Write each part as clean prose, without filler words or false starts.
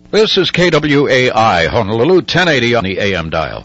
This is KWAI, Honolulu, 1080 on the AM dial.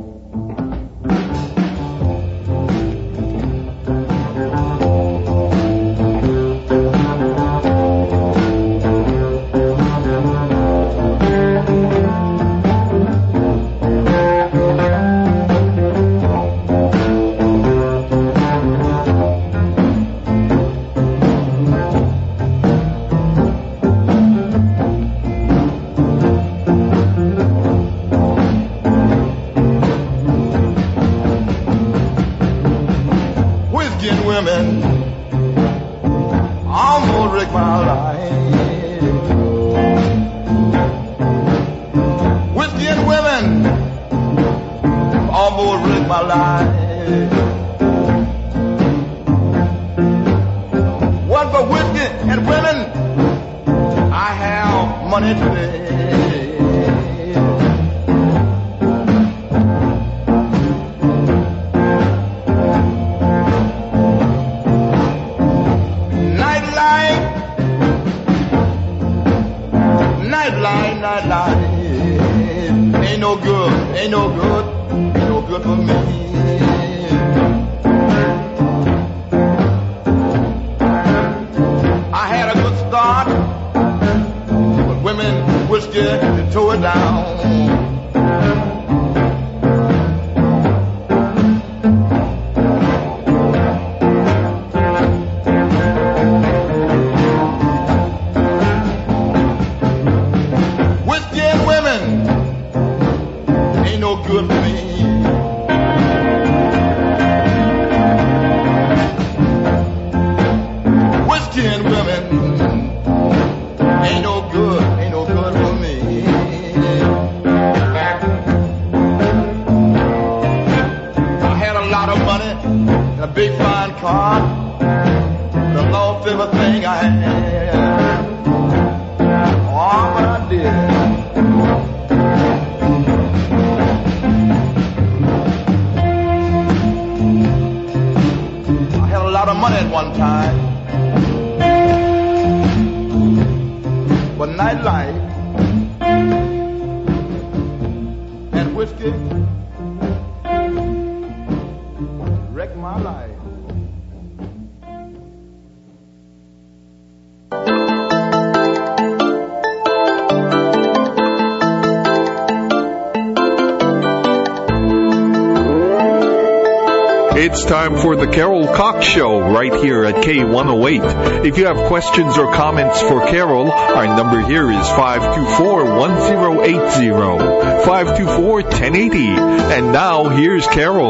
It's time for the Carol Cox Show right here at K108. If you have questions or comments for Carol, our number here is 524-1080, 524-1080. And now, here's Carol.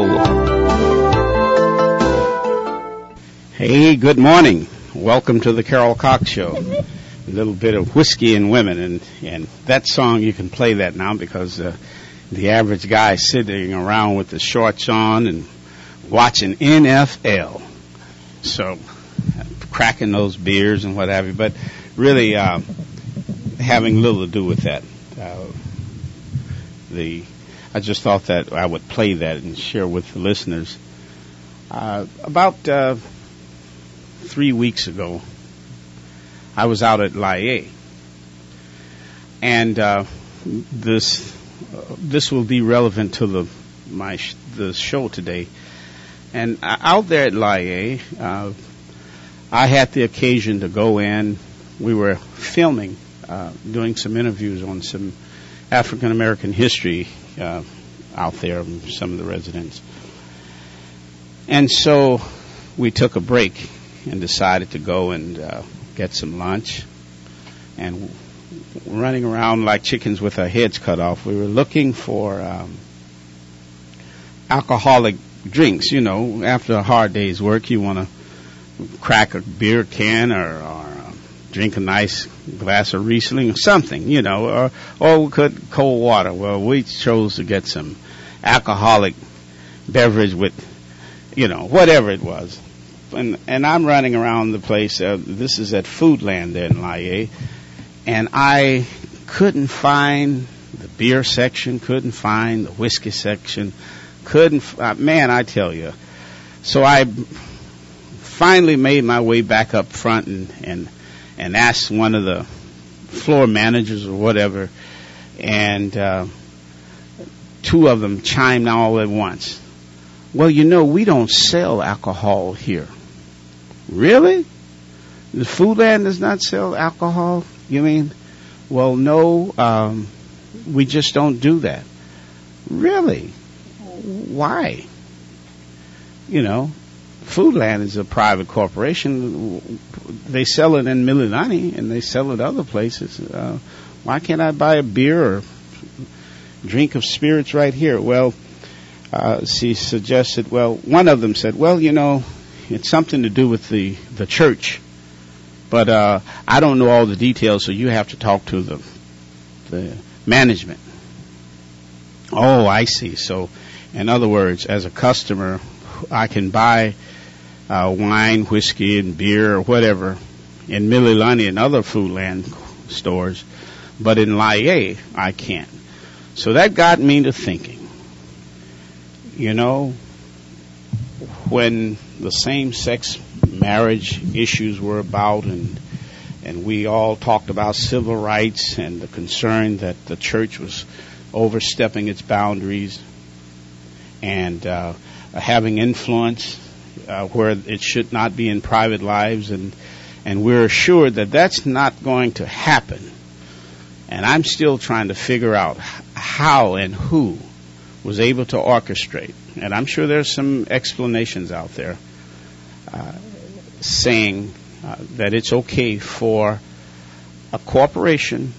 Hey, good morning. Welcome to the Carol Cox Show. A little bit of whiskey and women, and that song, you can play that now because the average guy sitting around with the shorts on and watching NFL, so cracking those beers and what have you, but really having little to do with that. I just thought that I would play that and share with the listeners. About 3 weeks ago, I was out at Laie, and this will be relevant to the show today. And out there at Laie, I had the occasion to go in. We were filming, doing some interviews on some African American history out there, some of the residents. And so we took a break and decided to go and get some lunch. And running around like chickens with our heads cut off, we were looking for alcoholic drinks. You know, after a hard day's work, you want to crack a beer can or drink a nice glass of Riesling or something, you know, or we could cold water. Well, we chose to get some alcoholic beverage with, you know, whatever it was. And I'm running around the place. This is at Foodland there in Laie, and I couldn't find the beer section, couldn't find the whiskey section. Man, I tell you. So I finally made my way back up front and asked one of the floor managers or whatever, and two of them chimed all at once. Well, we don't sell alcohol here. Really? The Foodland does not sell alcohol? You mean? Well, no, we just don't do that. Really? Why? Foodland is a private corporation. They sell it in Mililani and they sell it other places. Why can't I buy a beer or drink of spirits right here? Well, she suggested, one of them said, it's something to do with the church. But I don't know all the details, so you have to talk to the management. Oh, I see. So, in other words, as a customer, I can buy wine, whiskey, and beer or whatever in Mililani and other Foodland stores, but in Laie, I can't. So that got me to thinking. When the same-sex marriage issues were about, and we all talked about civil rights and the concern that the church was overstepping its boundaries and having influence where it should not be in private lives, and we're assured that that's not going to happen. And I'm still trying to figure out how and who was able to orchestrate. And I'm sure there's some explanations out there saying that it's okay for a corporation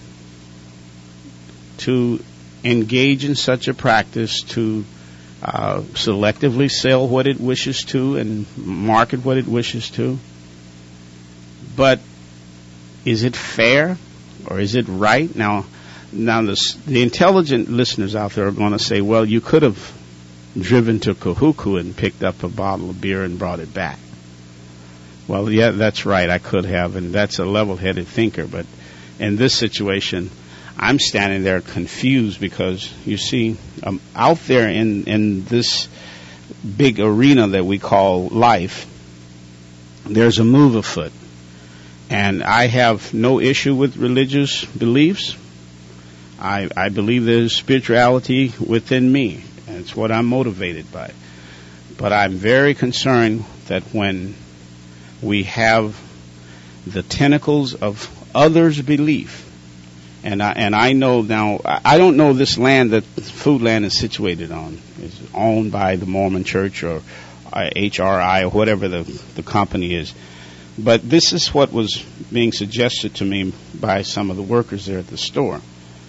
to engage in such a practice, to selectively sell what it wishes to and market what it wishes to. But is it fair or is it right? Now the intelligent listeners out there are going to say, well, you could have driven to Kahuku and picked up a bottle of beer and brought it back. Well, yeah, that's right, I could have, and that's a level-headed thinker. But in this situation, I'm standing there confused because, you see, out there in this big arena that we call life, there's a move afoot. And I have no issue with religious beliefs. I believe there's spirituality within me, and it's what I'm motivated by. But I'm very concerned that when we have the tentacles of others' belief, and I know now, I don't know this land that Foodland is situated on is owned by the Mormon Church or HRI or whatever the company is. But this is what was being suggested to me by some of the workers there at the store.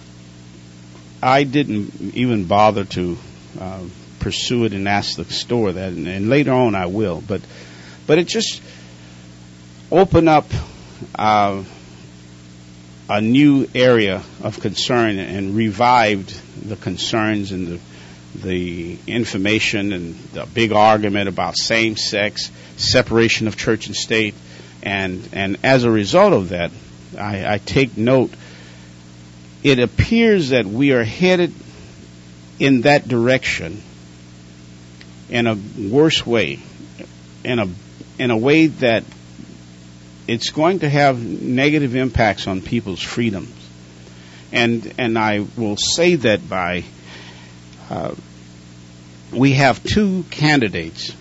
I didn't even bother to pursue it and ask the store that, and later on I will. But it just opened up a new area of concern and revived the concerns and the information and the big argument about same-sex, separation of church and state. And as a result of that, I take note, it appears that we are headed in that direction in a worse way, in a way that it's going to have negative impacts on people's freedoms. And I will say that by we have two candidates,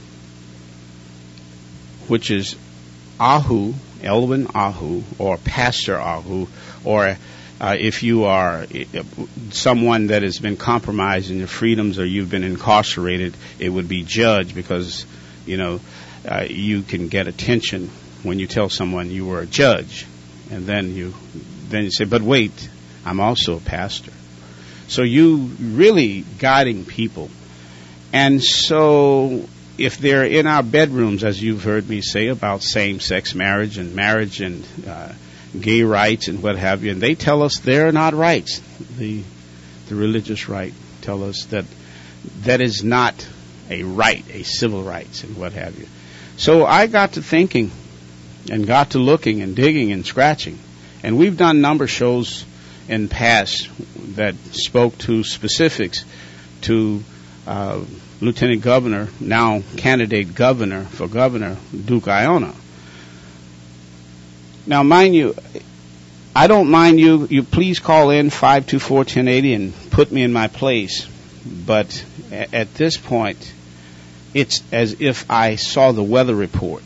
which is Ahu, Elwin Ahu, or Pastor Ahu, or if you are someone that has been compromised in your freedoms or you've been incarcerated, it would be Judge, because, you can get attention when you tell someone you were a judge. And then you say, but wait, I'm also a pastor. So you really guiding people. And so if they're in our bedrooms, as you've heard me say about same-sex marriage and gay rights and what have you, and they tell us they're not rights. The religious right tell us that is not a right, a civil rights and what have you. So I got to thinking and got to looking and digging and scratching. And we've done number shows in past that spoke to specifics to Lieutenant Governor, now candidate governor for governor, Duke Aiona. Now, mind you, I don't mind you. You please call in 524-1080 and put me in my place. But at this point, it's as if I saw the weather report.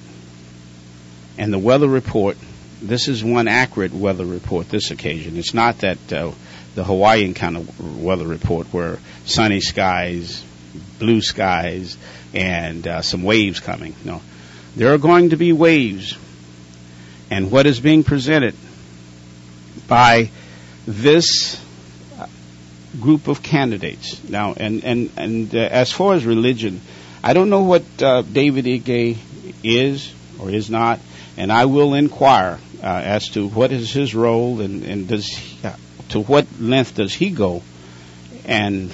And the weather report, this is one accurate weather report this occasion. It's not that the Hawaiian kind of weather report where sunny skies, blue skies, and some waves coming. No. There are going to be waves. And what is being presented by this group of candidates. Now, and as far as religion, I don't know what David Ige is or is not, and I will inquire as to what is his role and to what length does he go and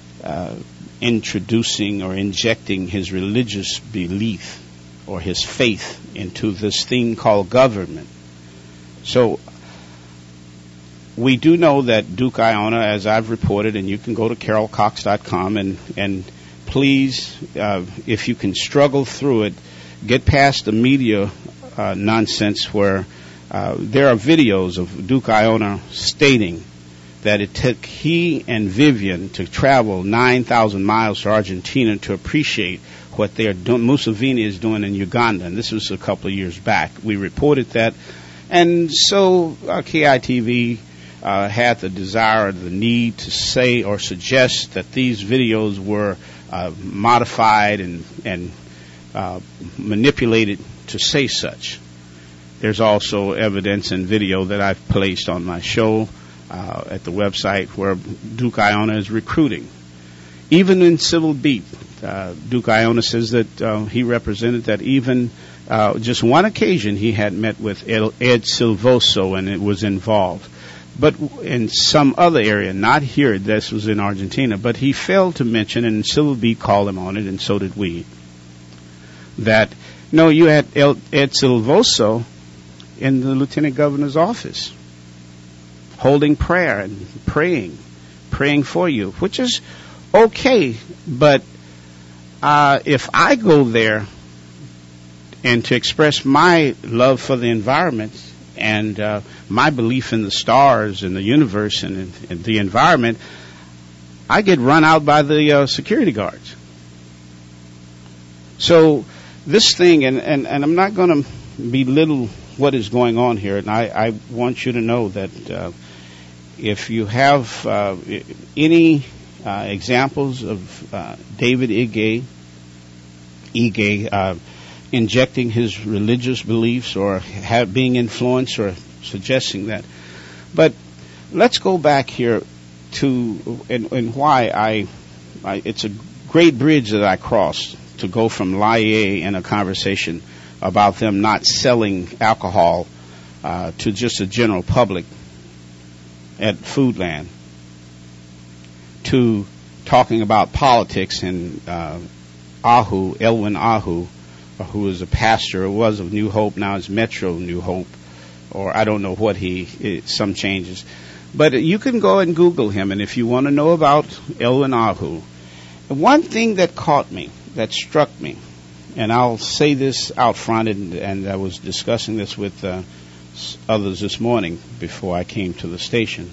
introducing or injecting his religious belief or his faith into this thing called government. So we do know that Duke Iona, as I've reported, and you can go to carolcox.com and please, if you can struggle through it, get past the media nonsense where there are videos of Duke Iona stating that it took he and Vivian to travel 9,000 miles to Argentina to appreciate what they're doing, Museveni is doing in Uganda. And this was a couple of years back. We reported that. And so KITV had the desire, the need to say or suggest that these videos were modified and manipulated to say such. There's also evidence and video that I've placed on my show at the website where Duke Iona is recruiting. Even in Civil Beat, Duke Iona says that he represented that even just one occasion he had met with Ed Silvoso and it was involved. But in some other area, not here, this was in Argentina, but he failed to mention, and Civil Beat called him on it, and so did we, that, no, you had Ed Silvoso in the Lieutenant Governor's office, holding prayer and praying for you, which is okay, but if I go there and to express my love for the environment and my belief in the stars and the universe and the environment, I get run out by the security guards. So this thing, and I'm not going to belittle what is going on here, and I want you to know that if you have any examples of David Ige injecting his religious beliefs or being influenced or suggesting that. But let's go back here to and why it's a great bridge that I crossed to go from Laie in a conversation about them not selling alcohol to just the general public at Foodland to talking about politics and Elwin Ahu, who is a pastor, was of New Hope, now is Metro New Hope, or I don't know what some changes. But you can go and Google him, and if you want to know about Elwin Ahu, one thing that caught me, that struck me, and I'll say this out front, and I was discussing this with others this morning before I came to the station.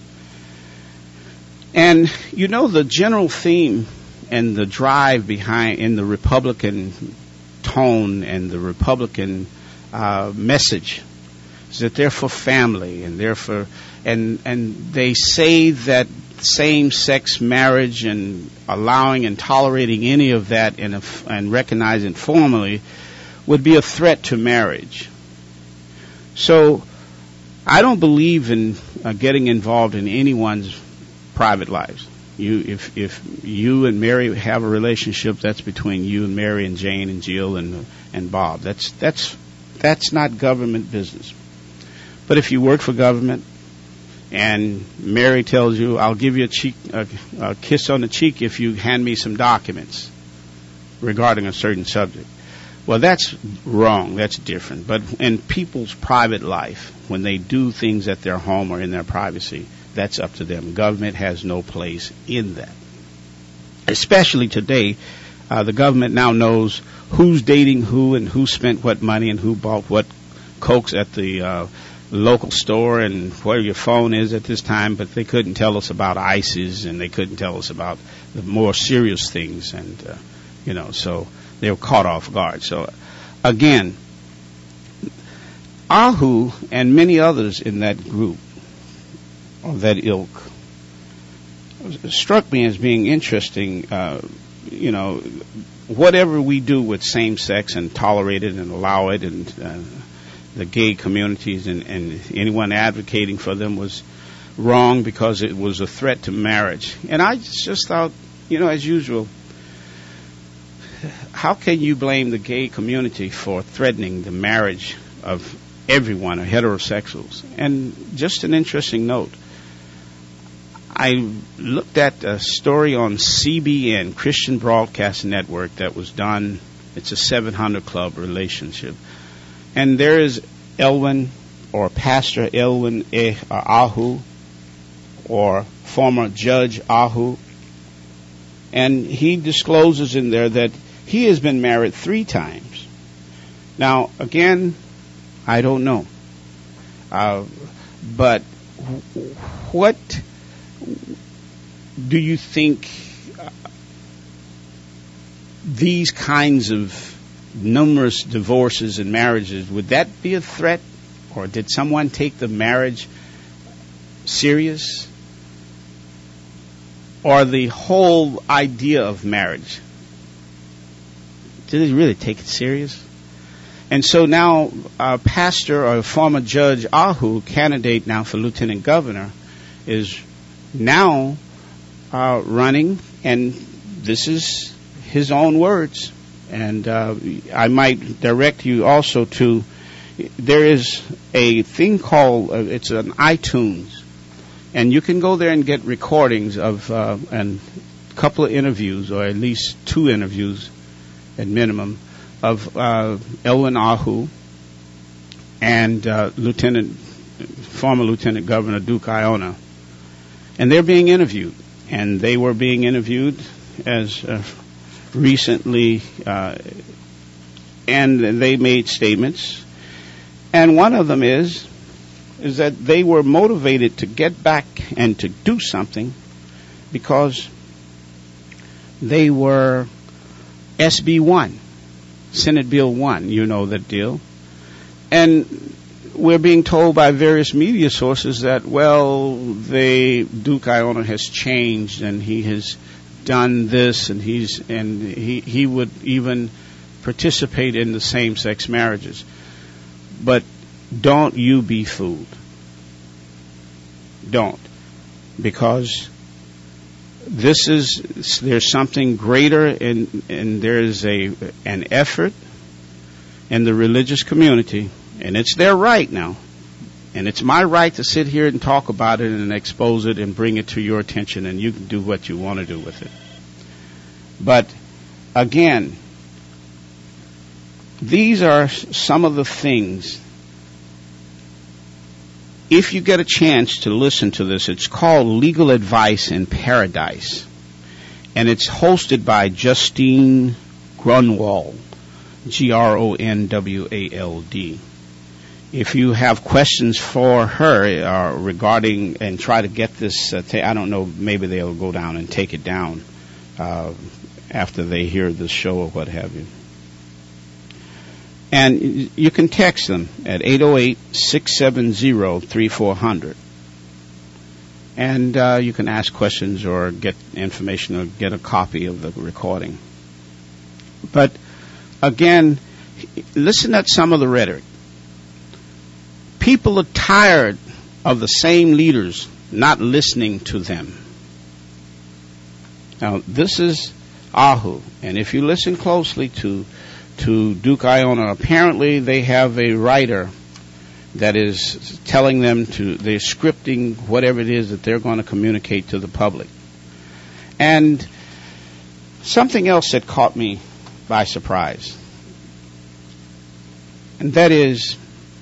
And you know the general theme and the drive behind in the Republican tone and the Republican message is that they're for family and they're for and they say that same-sex marriage and allowing and tolerating any of that and recognizing formally would be a threat to marriage. So I don't believe in getting involved in anyone's private lives. If you and Mary have a relationship, that's between you and Mary and Jane and Jill and Bob. That's not government business. But if you work for government and Mary tells you, "I'll give you a kiss on the cheek if you hand me some documents regarding a certain subject," well, that's wrong. That's different. But in people's private life, when they do things at their home or in their privacy, that's up to them. Government has no place in that. Especially today, the government now knows who's dating who and who spent what money and who bought what cokes at the local store and where your phone is at this time, but they couldn't tell us about ISIS, and they couldn't tell us about the more serious things, and so they were caught off guard. So again, Ahu and many others in that group, or that ilk, struck me as being interesting. Whatever we do with same-sex and tolerate it and allow it, and the gay communities and anyone advocating for them was wrong because it was a threat to marriage. And I just thought, as usual, how can you blame the gay community for threatening the marriage of everyone, or heterosexuals? And just an interesting note, I looked at a story on CBN, Christian Broadcast Network, that was done. It's a 700 Club relationship. And there is Elwin, or Pastor Elwin Ahu, or former Judge Ahu. And he discloses in there that he has been married 3 times. Now, again, I don't know. But what do you think these kinds of numerous divorces and marriages, would that be a threat? Or did someone take the marriage serious? Or the whole idea of marriage, did they really take it serious? And so now Pastor, or former Judge Ahu, candidate now for Lieutenant Governor, is now running, and this is his own words. And I might direct you also to, there is a thing called, it's an iTunes, and you can go there and get recordings of and a couple of interviews, or at least 2 interviews at minimum, of Elwin Ahu and former Lieutenant Governor Duke Iona. And they're being interviewed. And they were being interviewed as recently, and they made statements. And one of them is that they were motivated to get back and to do something because they were SB 1, Senate Bill 1, you know that deal. And we're being told by various media sources that, Duke Iona has changed, and he has done this, and he would even participate in the same-sex marriages. But don't you be fooled. Don't. Because there's something greater, and there's an effort in the religious community. And it's their right now. And it's my right to sit here and talk about it and expose it and bring it to your attention, and you can do what you want to do with it. But, again, these are some of the things. If you get a chance to listen to this, it's called Legal Advice in Paradise. And it's hosted by Justine Grunwald, Gronwald. If you have questions for her regarding, and try to get this, I don't know, maybe they'll go down and take it down after they hear the show or what have you. And you can text them at 808-670-3400. And you can ask questions or get information or get a copy of the recording. But, again, listen at some of the rhetoric. People are tired of the same leaders not listening to them. Now, this is Ahu, and if you listen closely to Duke Iona, apparently they have a writer that is telling them they're scripting whatever it is that they're going to communicate to the public. And something else that caught me by surprise, and that is,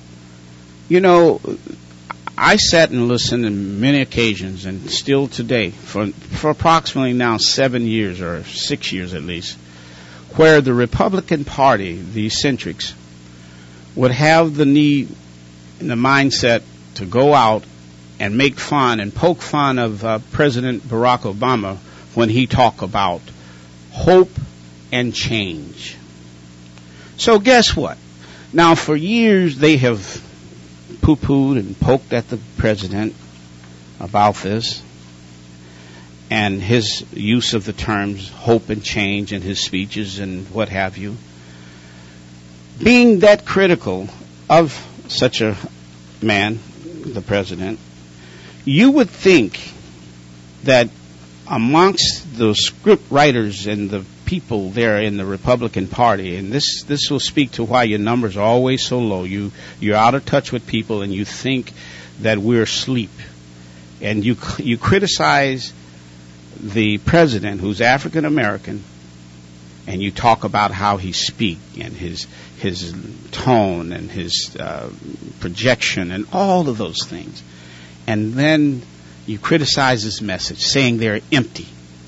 I sat and listened on many occasions, and still today, for approximately now 7 years, or 6 years at least, where the Republican Party, the eccentrics, would have the need in the mindset to go out and make fun and poke fun of President Barack Obama when he talked about hope and change. So guess what? Now, for years they have poo-pooed and poked at the president about this and his use of the terms hope and change in his speeches and what have you. Being that critical of such a man, the president, you would think that amongst the script writers and the people there in the Republican Party, and this will speak to why your numbers are always so low. You're out of touch with people, and you think that we're asleep, and you criticize the president, who's African American, and you talk about how he speaks and his tone and his projection and all of those things, and then you criticize his message, saying they're empty.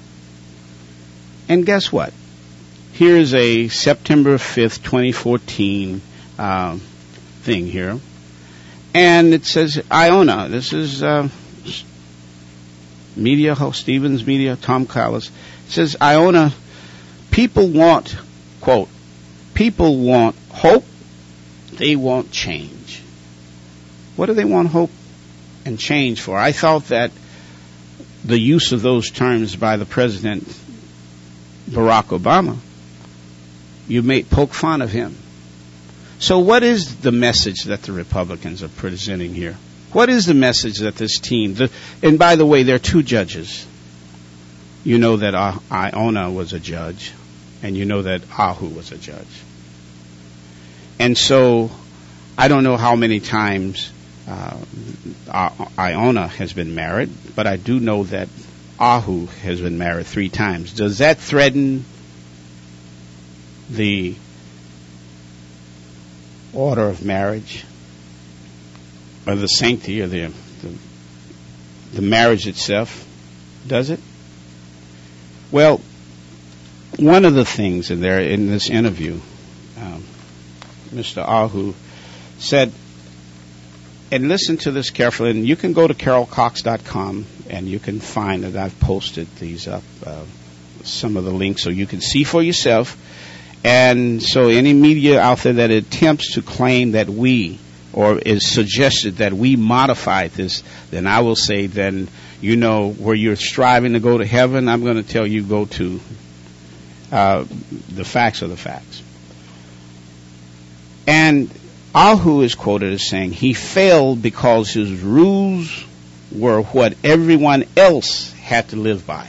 And guess what? Here's a September 5th, 2014 thing here. And it says, Iona. This is media host, Stevens Media, Tom Callis. It says, Iona, people want, quote, people want hope, they want change. What do they want hope and change for? I thought that the use of those terms by the President Barack Obama, you may poke fun of him. So what is the message that the Republicans are presenting here? What is the message that this team, and by the way, there are two judges. You know that Iona was a judge, and you know that Ahu was a judge. And so I don't know how many times Iona has been married, but I do know that Ahu has been married 3 times. Does that threaten the order of marriage, or the sanctity, or the marriage itself? Does it? Well, one of the things in this interview, Mr. Ahu said, and listen to this carefully, and you can go to carolcox.com and you can find that I've posted these up, some of the links, so you can see for yourself. And so any media out there that attempts to claim that we, or is suggested that we modified this, then I will say, then, you know, where you're striving to go to heaven, I'm going to tell you go to the facts are the facts. And Ahu is quoted as saying he failed because his rules were what everyone else had to live by.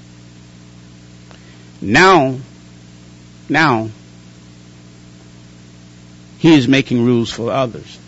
Now he is making rules for others.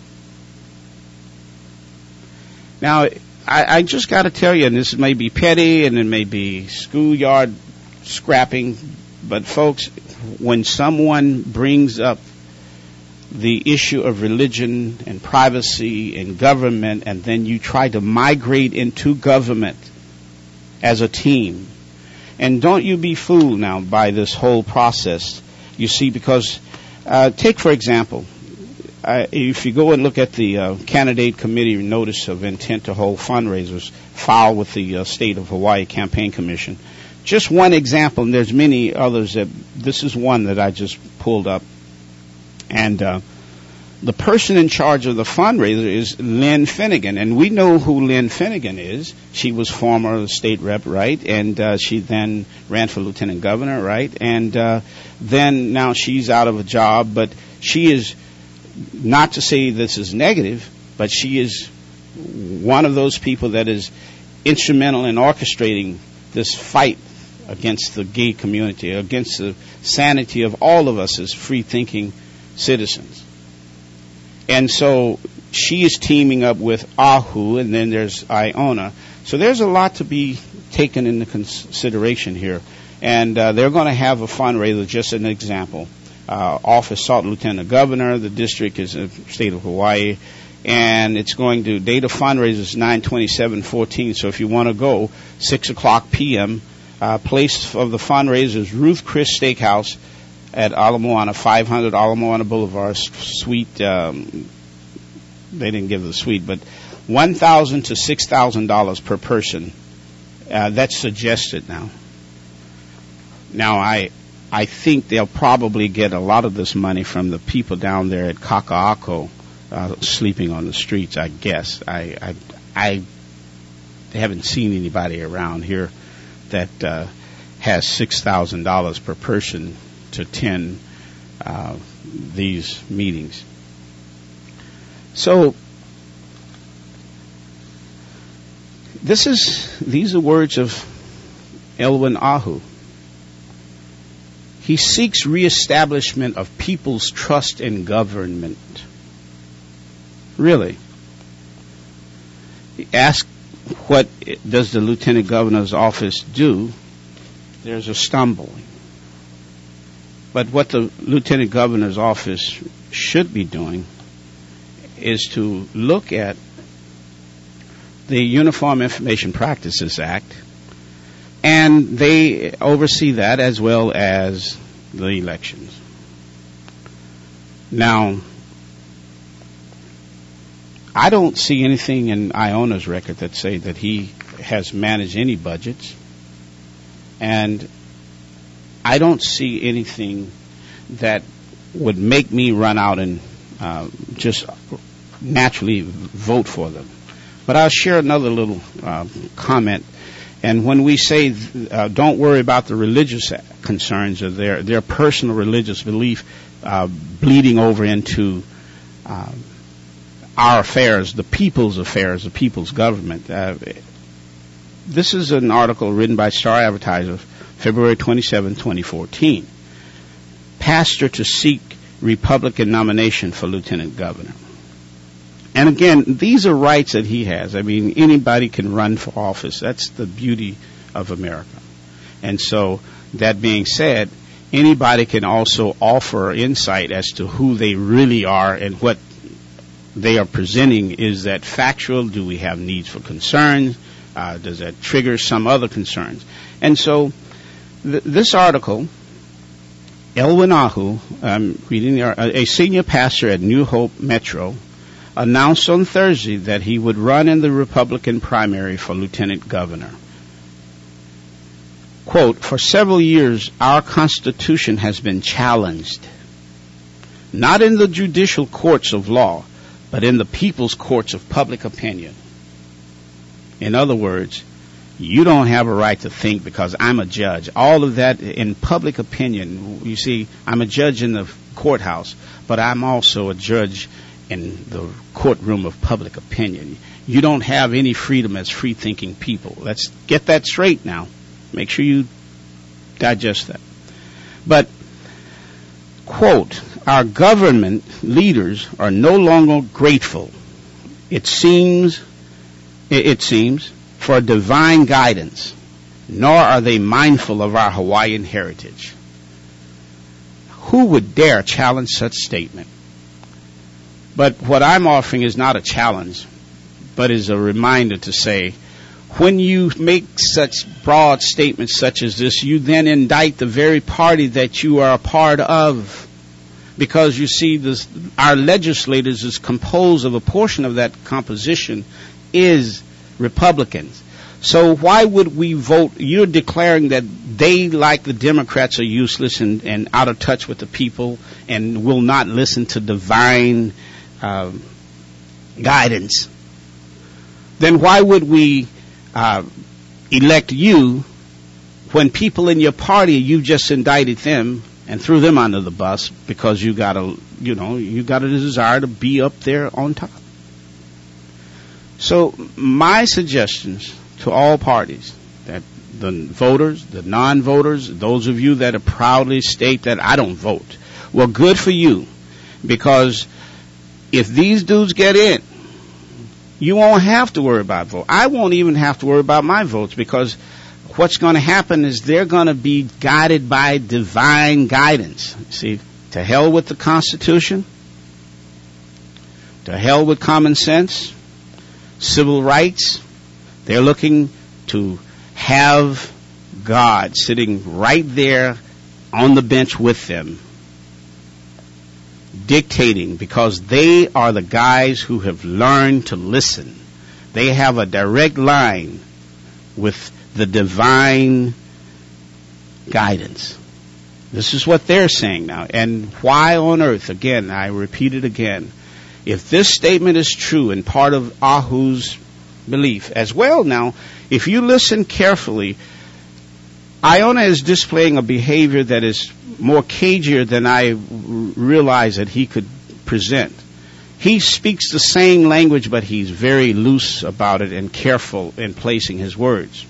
Now, I just got to tell you, and this may be petty and it may be schoolyard scrapping, but folks, when someone brings up the issue of religion and privacy and government, and then you try to migrate into government as a team, and don't you be fooled now by this whole process. You see, because take for example, if you go and look at the candidate committee notice of intent to hold fundraisers filed with the State of Hawaii Campaign Commission, just one example, and there's many others. This is one that I just pulled up. And the person in charge of the fundraiser is Lynn Finnegan. And we know who Lynn Finnegan is. She was former state rep, right? And she then ran for lieutenant governor, right? And then now she's out of a job. But she is, not to say this is negative, but she is one of those people that is instrumental in orchestrating this fight against the gay community, against the sanity of all of us as free-thinking citizens. And so she is teaming up with Ahu, and then there's Iona. So there's a lot to be taken into consideration here. And they're going to have a fundraiser, just an example. Office sought Lieutenant Governor. The district is the state of Hawaii. And it's going to, date of fundraiser is 9/27/14. So if you want to go, 6 o'clock p.m. Place of the fundraiser is Ruth Chris Steakhouse at Ala Moana, 500 Ala Moana Boulevard, Suite they didn't give the suite, but $1,000 to $6,000 per person. That's suggested now. Now, I think they'll probably get a lot of this money from the people down there at Kaka'ako sleeping on the streets, I guess. I haven't seen anybody around here that has $6,000 per person to attend these meetings. So these are words of Elwin Ahu. He seeks reestablishment of people's trust in government. Really. Ask what does the Lieutenant Governor's office do? There's a stumbling. But what the Lieutenant Governor's office should be doing is to look at the Uniform Information Practices Act, and they oversee that as well as the elections. Now, I don't see anything in Iona's record that say that he has managed any budgets, and I don't see anything that would make me run out and just naturally vote for them. But I'll share another little comment. And when we say don't worry about the religious concerns of their personal religious belief bleeding over into our affairs, the people's government. This is an article written by Star Advertiser, February 27, 2014. Pastor to seek Republican nomination for Lieutenant Governor. And again, these are rights that he has. I mean, anybody can run for office. That's the beauty of America. And so, that being said, anybody can also offer insight as to who they really are and what they are presenting. Is that factual? Do we have needs for concerns? Does that trigger some other concerns? And so, this article, Elwin Ahu, reading a senior pastor at New Hope Metro, announced on Thursday that he would run in the Republican primary for Lieutenant Governor. Quote, for several years, our Constitution has been challenged, not in the judicial courts of law, but in the people's courts of public opinion. In other words, you don't have a right to think because I'm a judge. All of that in public opinion. You see, I'm a judge in the courthouse, but I'm also a judge in the courtroom of public opinion. You don't have any freedom as free-thinking people. Let's get that straight now. Make sure you digest that. But, quote, our government leaders are no longer grateful, it seems, for divine guidance, nor are they mindful of our Hawaiian heritage. Who would dare challenge such statement? But what I'm offering is not a challenge, but is a reminder to say, when you make such broad statements such as this, you then indict the very party that you are a part of. Because you see, our legislators is composed of a portion of that composition is Republicans. So why would we vote? You're declaring that they, like the Democrats, are useless and out of touch with the people and will not listen to divine guidance. Then why would we elect you when people in your party, you just indicted them and threw them under the bus because you got a desire to be up there on top? So my suggestions to all parties, that the voters, the non-voters, those of you that are proudly state that I don't vote, well, good for you, because if these dudes get in, you won't have to worry about vote. I won't even have to worry about my votes, because what's going to happen is they're going to be guided by divine guidance. See, to hell with the Constitution, to hell with common sense, civil rights. They're looking to have God sitting right there on the bench with them. dictating, because they are the guys who have learned to listen. They have a direct line with the divine guidance. This is what they're saying now. And why on earth, again, I repeat it again, if this statement is true and part of Ahu's belief as well now, if you listen carefully, Iona is displaying a behavior that is more cagier than I realized that he could present. He speaks the same language, but he's very loose about it and careful in placing his words.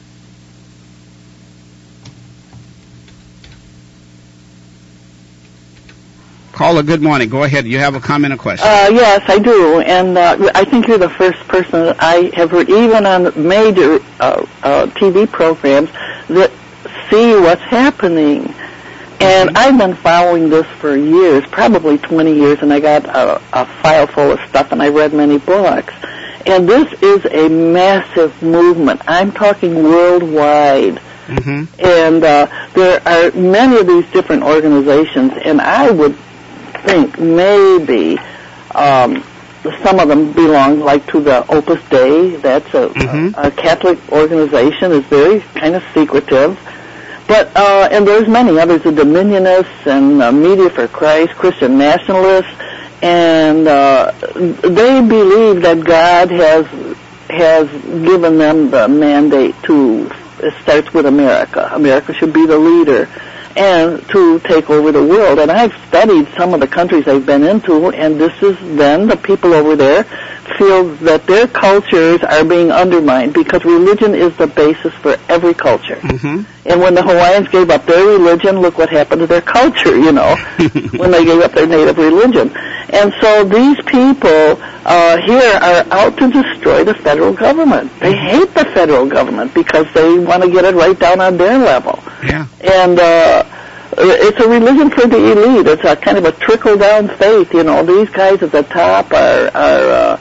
Caller, good morning. Go ahead. You have a comment or question? Yes, I do. And I think you're the first person that I have heard, even on major TV programs, that see what's happening. And I've been following this for years, probably 20 years, and I got a file full of stuff, and I read many books. And this is a massive movement. I'm talking worldwide. Mm-hmm. And there are many of these different organizations, and I would think maybe some of them belong like to the Opus Dei. That's a Catholic organization. It's very kind of secretive. But and there's many others, the Dominionists and Media for Christ, Christian Nationalists, and they believe that God has given them the mandate to. It starts with America. America should be the leader, and to take over the world. And I've studied some of the countries I've been into, and this is then the people over there feel that their cultures are being undermined because religion is the basis for every culture. Mm-hmm. And when the Hawaiians gave up their religion, look what happened to their culture, you know, when they gave up their native religion. And so these people here are out to destroy the federal government. They hate the federal government because they want to get it right down on their level. Yeah. And it's a religion for the elite. It's a kind of a trickle-down faith. You know, these guys at the top are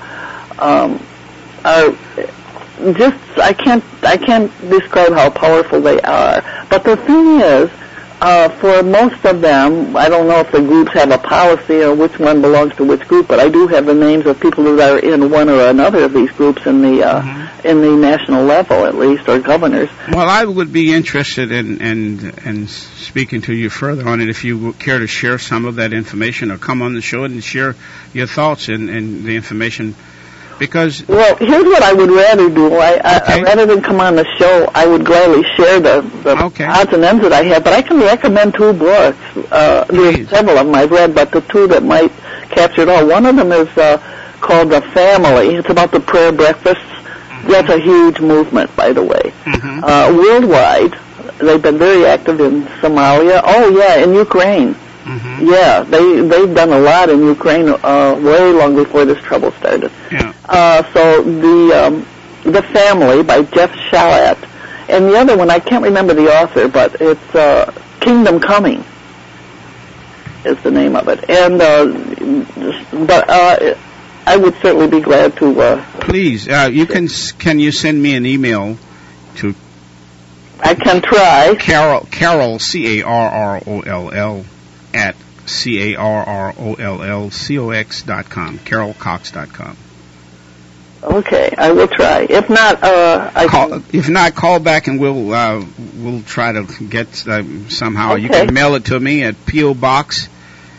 just, I can't describe how powerful they are. But the thing is, for most of them, I don't know if the groups have a policy or which one belongs to which group, but I do have the names of people who are in one or another of these groups in the national level, at least, or governors. Well, I would be interested in speaking to you further on it if you would care to share some of that information or come on the show and share your thoughts and the information. Because well, here's what I would rather do. I rather than come on the show, I would gladly share the odds and ends that I have. But I can recommend two books. There's several of them I've read, but the two that might capture it all. One of them is called The Family. It's about the prayer breakfasts. Mm-hmm. That's a huge movement, by the way. Mm-hmm. Worldwide, they've been very active in Somalia. Oh, yeah, in Ukraine. Mm-hmm. Yeah, they've done a lot in Ukraine way long before this trouble started. Yeah. So the Family by Jeff Shalat, and the other one I can't remember the author, but it's Kingdom Coming is the name of it. And but I would certainly be glad to. Please, can you send me an email to? I can try. Carol CARROLL at CARROLLCOX.com, carolcox.com. Okay, I will try. If not, call back and we'll try to get somehow. Okay. You can mail it to me at P.O. Box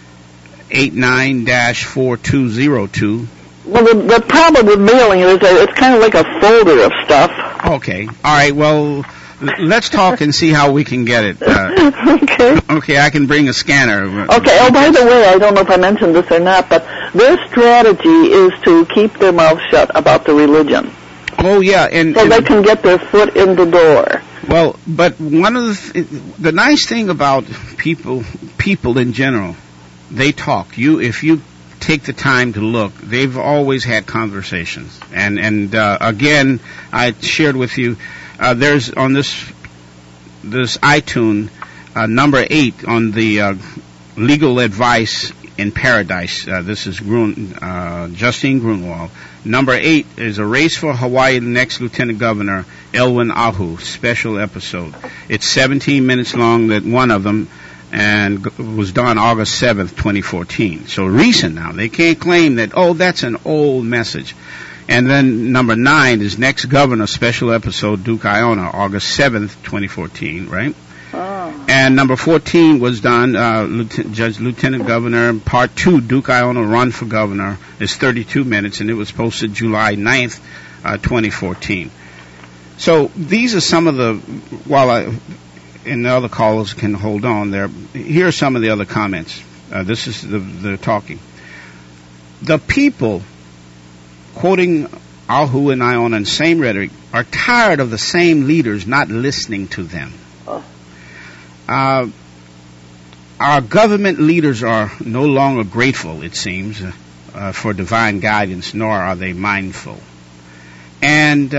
89-4202. Well, the problem with mailing it is that it's kind of like a folder of stuff. Okay. All right. Well, let's talk and see how we can get it. Okay. Okay, I can bring a scanner. Okay. Oh, by the way, I don't know if I mentioned this or not, but their strategy is to keep their mouth shut about the religion. Oh, yeah. So they can get their foot in the door. Well, but one of the nice thing about people in general, they talk. If you take the time to look, they've always had conversations. And again, I shared with you, there's on this iTunes, number 8 on the legal advice in paradise. This is Justine Grunwald. Number 8 is A Race for Hawaii Next Lieutenant Governor Elwin Ahu, special episode. It's 17 minutes long, that one of them. and was done August 7th, 2014. So recent now. They can't claim that, oh, that's an old message. And then number 9 is Next Governor special episode, Duke Iona, August 7th, 2014, right? Oh. And number 14 was done, Lieutenant Governor, Part 2, Duke Iona Run for Governor, is 32 minutes, and it was posted July 9th, 2014. So these are some of the, and the other callers can hold on there. Here are some of the other comments. This is the talking. The people, quoting Ahu and Iona in the same rhetoric, are tired of the same leaders not listening to them. Our government leaders are no longer grateful, it seems, for divine guidance, nor are they mindful. And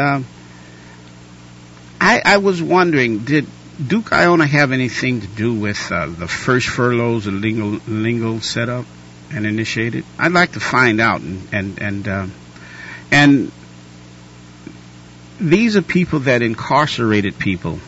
I was wondering, did Duke Iona have anything to do with the first furloughs and legal setup and initiated? I'd like to find out. And these are people that incarcerated people,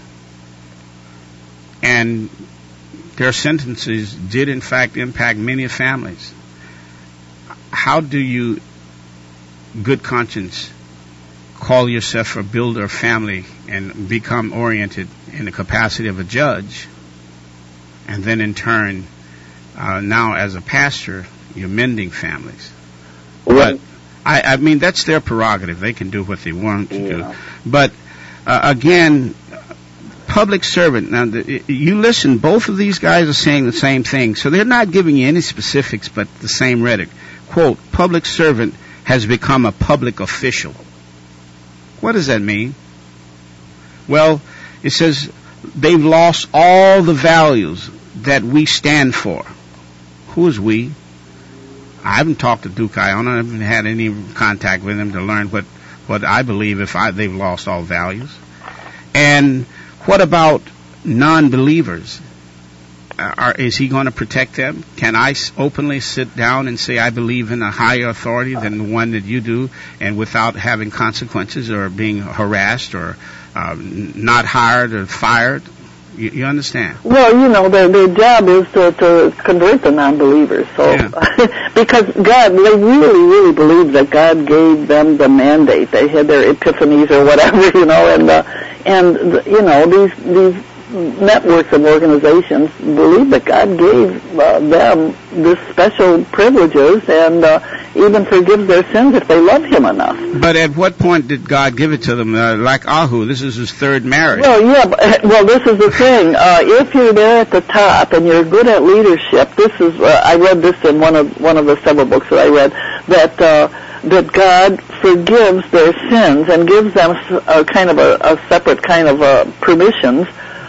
and their sentences did in fact impact many families. How do you, good conscience, call yourself a builder of family and become oriented in the capacity of a judge, and then in turn, now as a pastor, you're mending families? But I mean, that's their prerogative. They can do what they want to do. But again, public servant. Now, you listen. Both of these guys are saying the same thing, so they're not giving you any specifics, but the same rhetoric. Quote: public servant has become a public official. What does that mean? Well, it says they've lost all the values that we stand for. Who is we? I haven't talked to Duke Iona. I haven't had any contact with him to learn what I believe they've lost all values. And what about non-believers? Is he going to protect them? Can I openly sit down and say I believe in a higher authority than the one that you do, and without having consequences or being harassed or not hired or fired? You understand? Well, their job is to convert the non-believers. So, because God, they really, really believe that God gave them the mandate. They had their epiphanies or whatever, these networks of organizations believe that God gave them this special privileges and even forgives their sins if they love Him enough. But at what point did God give it to them? Like Ahu, this is his third marriage. Well, this is the thing. If you're there at the top and you're good at leadership, this is I read this in one of the several books that I read, that God forgives their sins and gives them a kind of a separate kind of permissions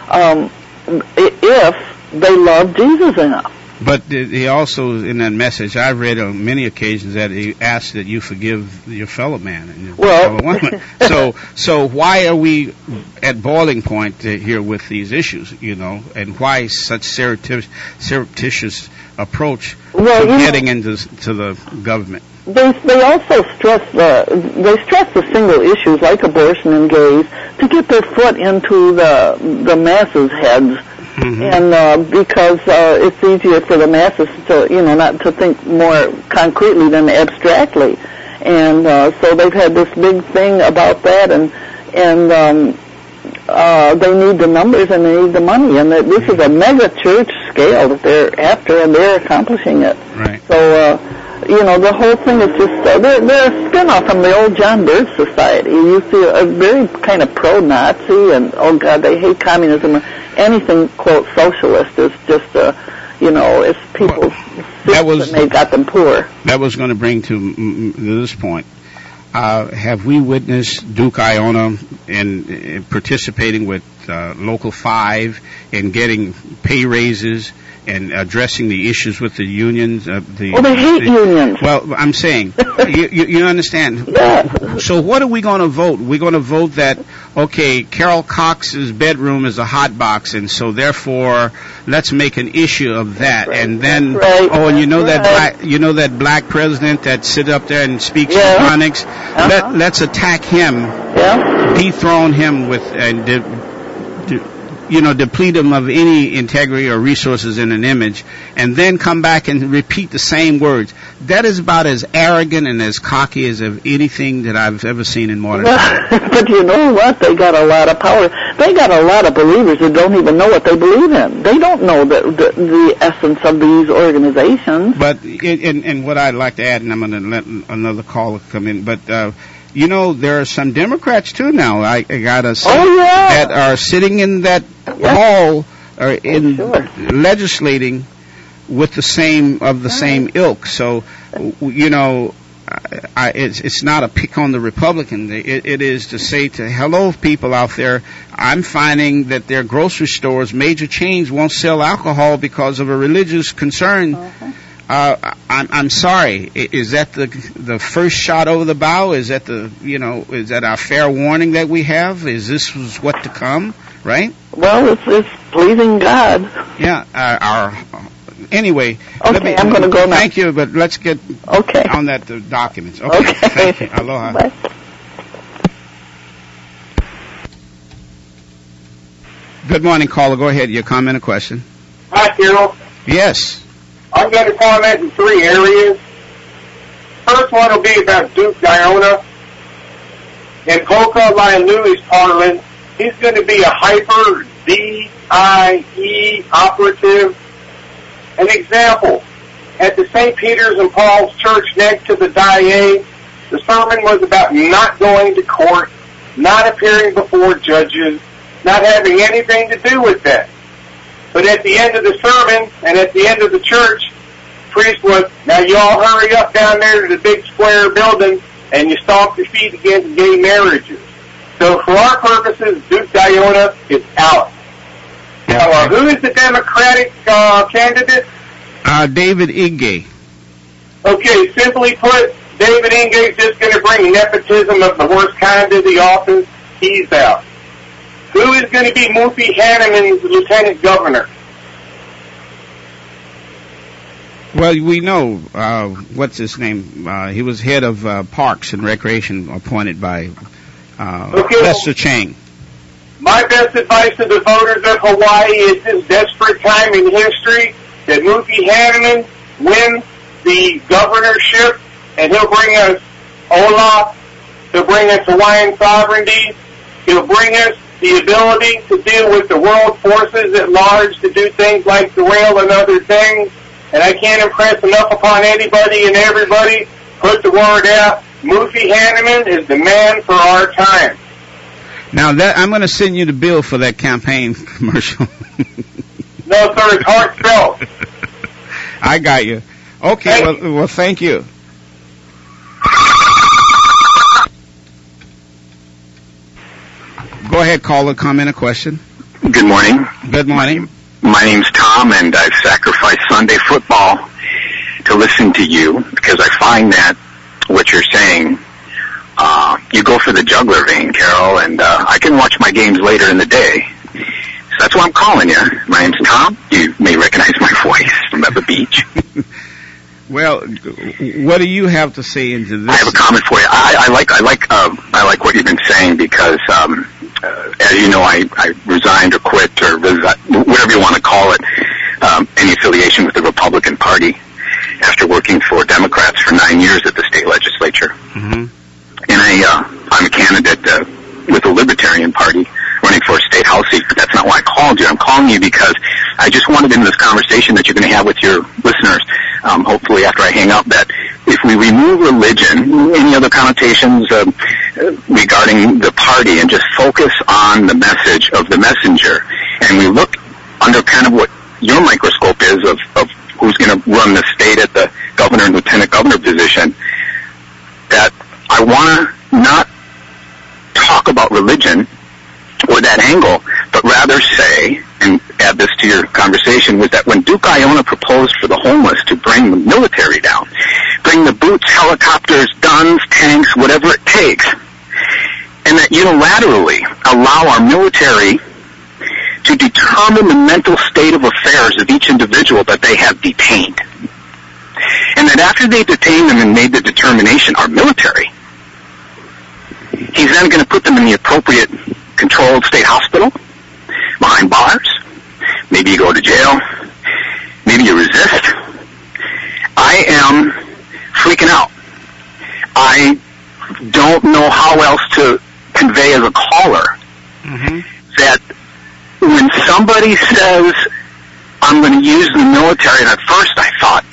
if they love Jesus enough. But he also, in that message, I've read on many occasions that he asks that you forgive your fellow man and your fellow woman. So why are we at boiling point here with these issues, and why such surreptitious approach to getting into the government? They also stress the single issues like abortion and gays to get their foot into the masses' heads. Mm-hmm. And because it's easier for the masses to not to think more concretely than abstractly, and so they've had this big thing about that, and they need the numbers and they need the money, and this is a mega church scale that they're after, and they're accomplishing it. Right. So the whole thing is just they're a spin-off from the old John Birch Society. You see a very kind of pro-Nazi, and oh God, they hate communism. Anything quote socialist is just it's people's that made got them poor. That was going to bring to this point. Have we witnessed Duke Iona in participating with Local 5 in getting pay raises and addressing the issues with the unions? They hate unions. Well, I'm saying, you understand. Yeah. So what are we going to vote? We're going to vote that, okay, Carol Cox's bedroom is a hot box, and so therefore let's make an issue of that. Right. And then, that black president that sits up there and speaks Ebonics, let's attack him, dethrone him with, and deplete them of any integrity or resources in an image, and then come back and repeat the same words. That is about as arrogant and as cocky as of anything that I've ever seen in modern times. But you know what? They got a lot of power. They got a lot of believers that don't even know what they believe in. They don't know the essence of these organizations. But and what I'd like to add, and I'm going to let another caller come in, but there are some Democrats too now. I gotta say that are sitting in that hall or in legislating with the same ilk. So it's not a pick on the Republican. It is to say to hello people out there, I'm finding that their grocery stores, major chains, won't sell alcohol because of a religious concern. I'm sorry. Is that the first shot over the bow? Is that is that our fair warning that we have? Is this what to come? Right? Well, it's pleasing God. Yeah. Anyway. Okay, I'm going to go now. Thank you, but let's get on that documents. Okay. Thank you. Aloha. Bye. Good morning, caller. Go ahead. Your comment or question? Hi, Carol. Yes. I'm going to comment in 3 areas. First one will be about Duke Guyona. In Polka Laianui's parlance, he's going to be a hyper DIE operative. An example, at the St. Peter's and Paul's Church next to the DIE, the sermon was about not going to court, not appearing before judges, not having anything to do with that. But at the end of the sermon and at the end of the church, priest was, now you all hurry up down there to the big square building and you stomp your feet against gay marriages. So for our purposes, Duke Guyona is out. Now, who is the Democratic candidate? David Ige. Okay, simply put, David Ige is just going to bring nepotism of the worst kind to the office. He's out. Who is going to be Mufi Hanneman's lieutenant governor? Well, we know, what's his name? He was head of Parks and Recreation, appointed by Lester Chang. My best advice to the voters of Hawaii at this desperate time in history that Mufi Hanneman win the governorship, and he'll bring us Olaf, he'll bring us Hawaiian sovereignty, he'll bring us the ability to deal with the world forces at large to do things like the rail and other things. And I can't impress enough upon anybody and everybody. Put the word out. Mufi Hanneman is the man for our time. Now, I'm going to send you the bill for that campaign commercial. No, sir, it's heartfelt. I got you. Okay, well, thank you. Go ahead, caller, comment, or question. Good morning. Good morning. My name's Tom, and I've sacrificed Sunday football to listen to you because I find that what you're saying, you go for the juggler vein, Carol, and I can watch my games later in the day. So that's why I'm calling you. My name's Tom. You may recognize my voice from at the beach. Well, what do you have to say into this? I have a comment for you. I like what you've been saying because, as you know, I resigned or quit or whatever you want to call it, any affiliation with the Republican Party after working for Democrats for 9 years at the state legislature. Mm-hmm. And I'm a candidate with the Libertarian Party running for a state house seat, but that's not why I called you. I'm calling you because I just wanted in this conversation that you're going to have with your listeners, hopefully after I hang up, that if we remove religion, any other connotations regarding the party, and just focus on the message of the messenger, and we look under kind of what your microscope is of who's going to run the state at the governor and lieutenant governor position, that I want to not talk about religion or that angle, but rather say, and add this to your conversation, was that when Duke Guyona proposed for the homeless to bring the military down, bring the boots, helicopters, guns, tanks, whatever it takes, and that unilaterally allow our military to determine the mental state of affairs of each individual that they have detained. And that after they detain them and made the determination, our military, he's then going to put them in the appropriate controlled state hospital behind bars, Maybe you go to jail. Maybe you resist. I am freaking out. I don't know how else to convey as a caller that when somebody says, I'm going to use the military, and at first I thought,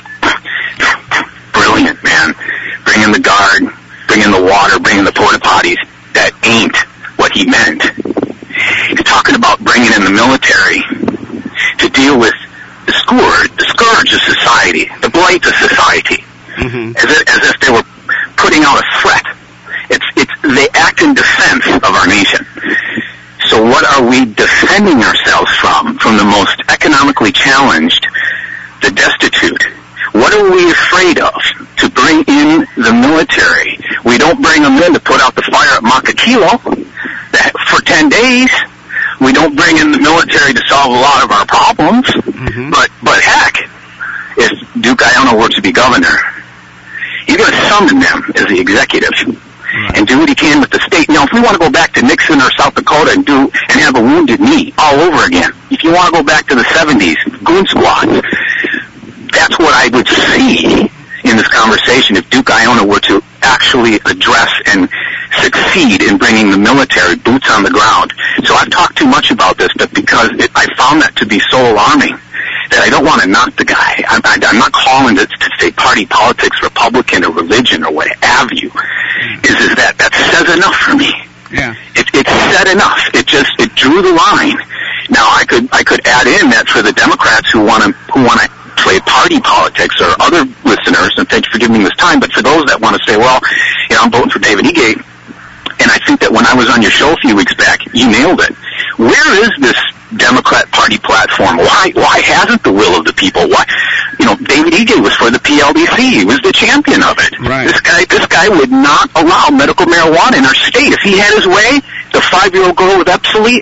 brilliant, man. Bring in the guard, bring in the water, bring in the porta potties. That ain't what he meant. He's talking about bringing in the military to deal with the scourge of society, the blight of society, as if they were putting out a threat. They act in defense of our nation. So what are we defending ourselves from? From the most economically challenged, the destitute. What are we afraid of to bring in the military? We don't bring them in to put out the fire at Makakilo for 10 days. We don't bring in the military to solve a lot of our problems. But heck, if Duke Aiona were to be governor, he's going to summon them as the executive and do what he can with the state. You know, if we want to go back to Nixon or South Dakota and have a Wounded Knee all over again, if you want to go back to the 70s, goon squads, that's what I would see in this conversation if Duke Aiona were to actually address and succeed in bringing the military boots on the ground. So I've talked too much about this, but because I found that to be so alarming that I don't want to knock the guy. I'm not calling it to say party politics, Republican or religion or what have you. Is that says enough for me. Yeah. It said enough. It drew the line. Now I could add in that for the Democrats who want to play party politics, or other listeners, and thank you for giving me this time, but for those that want to say, well, you know, I'm voting for David Egate, and I think that when I was on your show a few weeks back, you nailed it. Where is this Democrat Party platform? Why hasn't the will of the people? Why, you know, David Egate was for the PLDC. He was the champion of it. Right. This guy would not allow medical marijuana in our state. If he had his way, the 5-year-old girl with epilepsy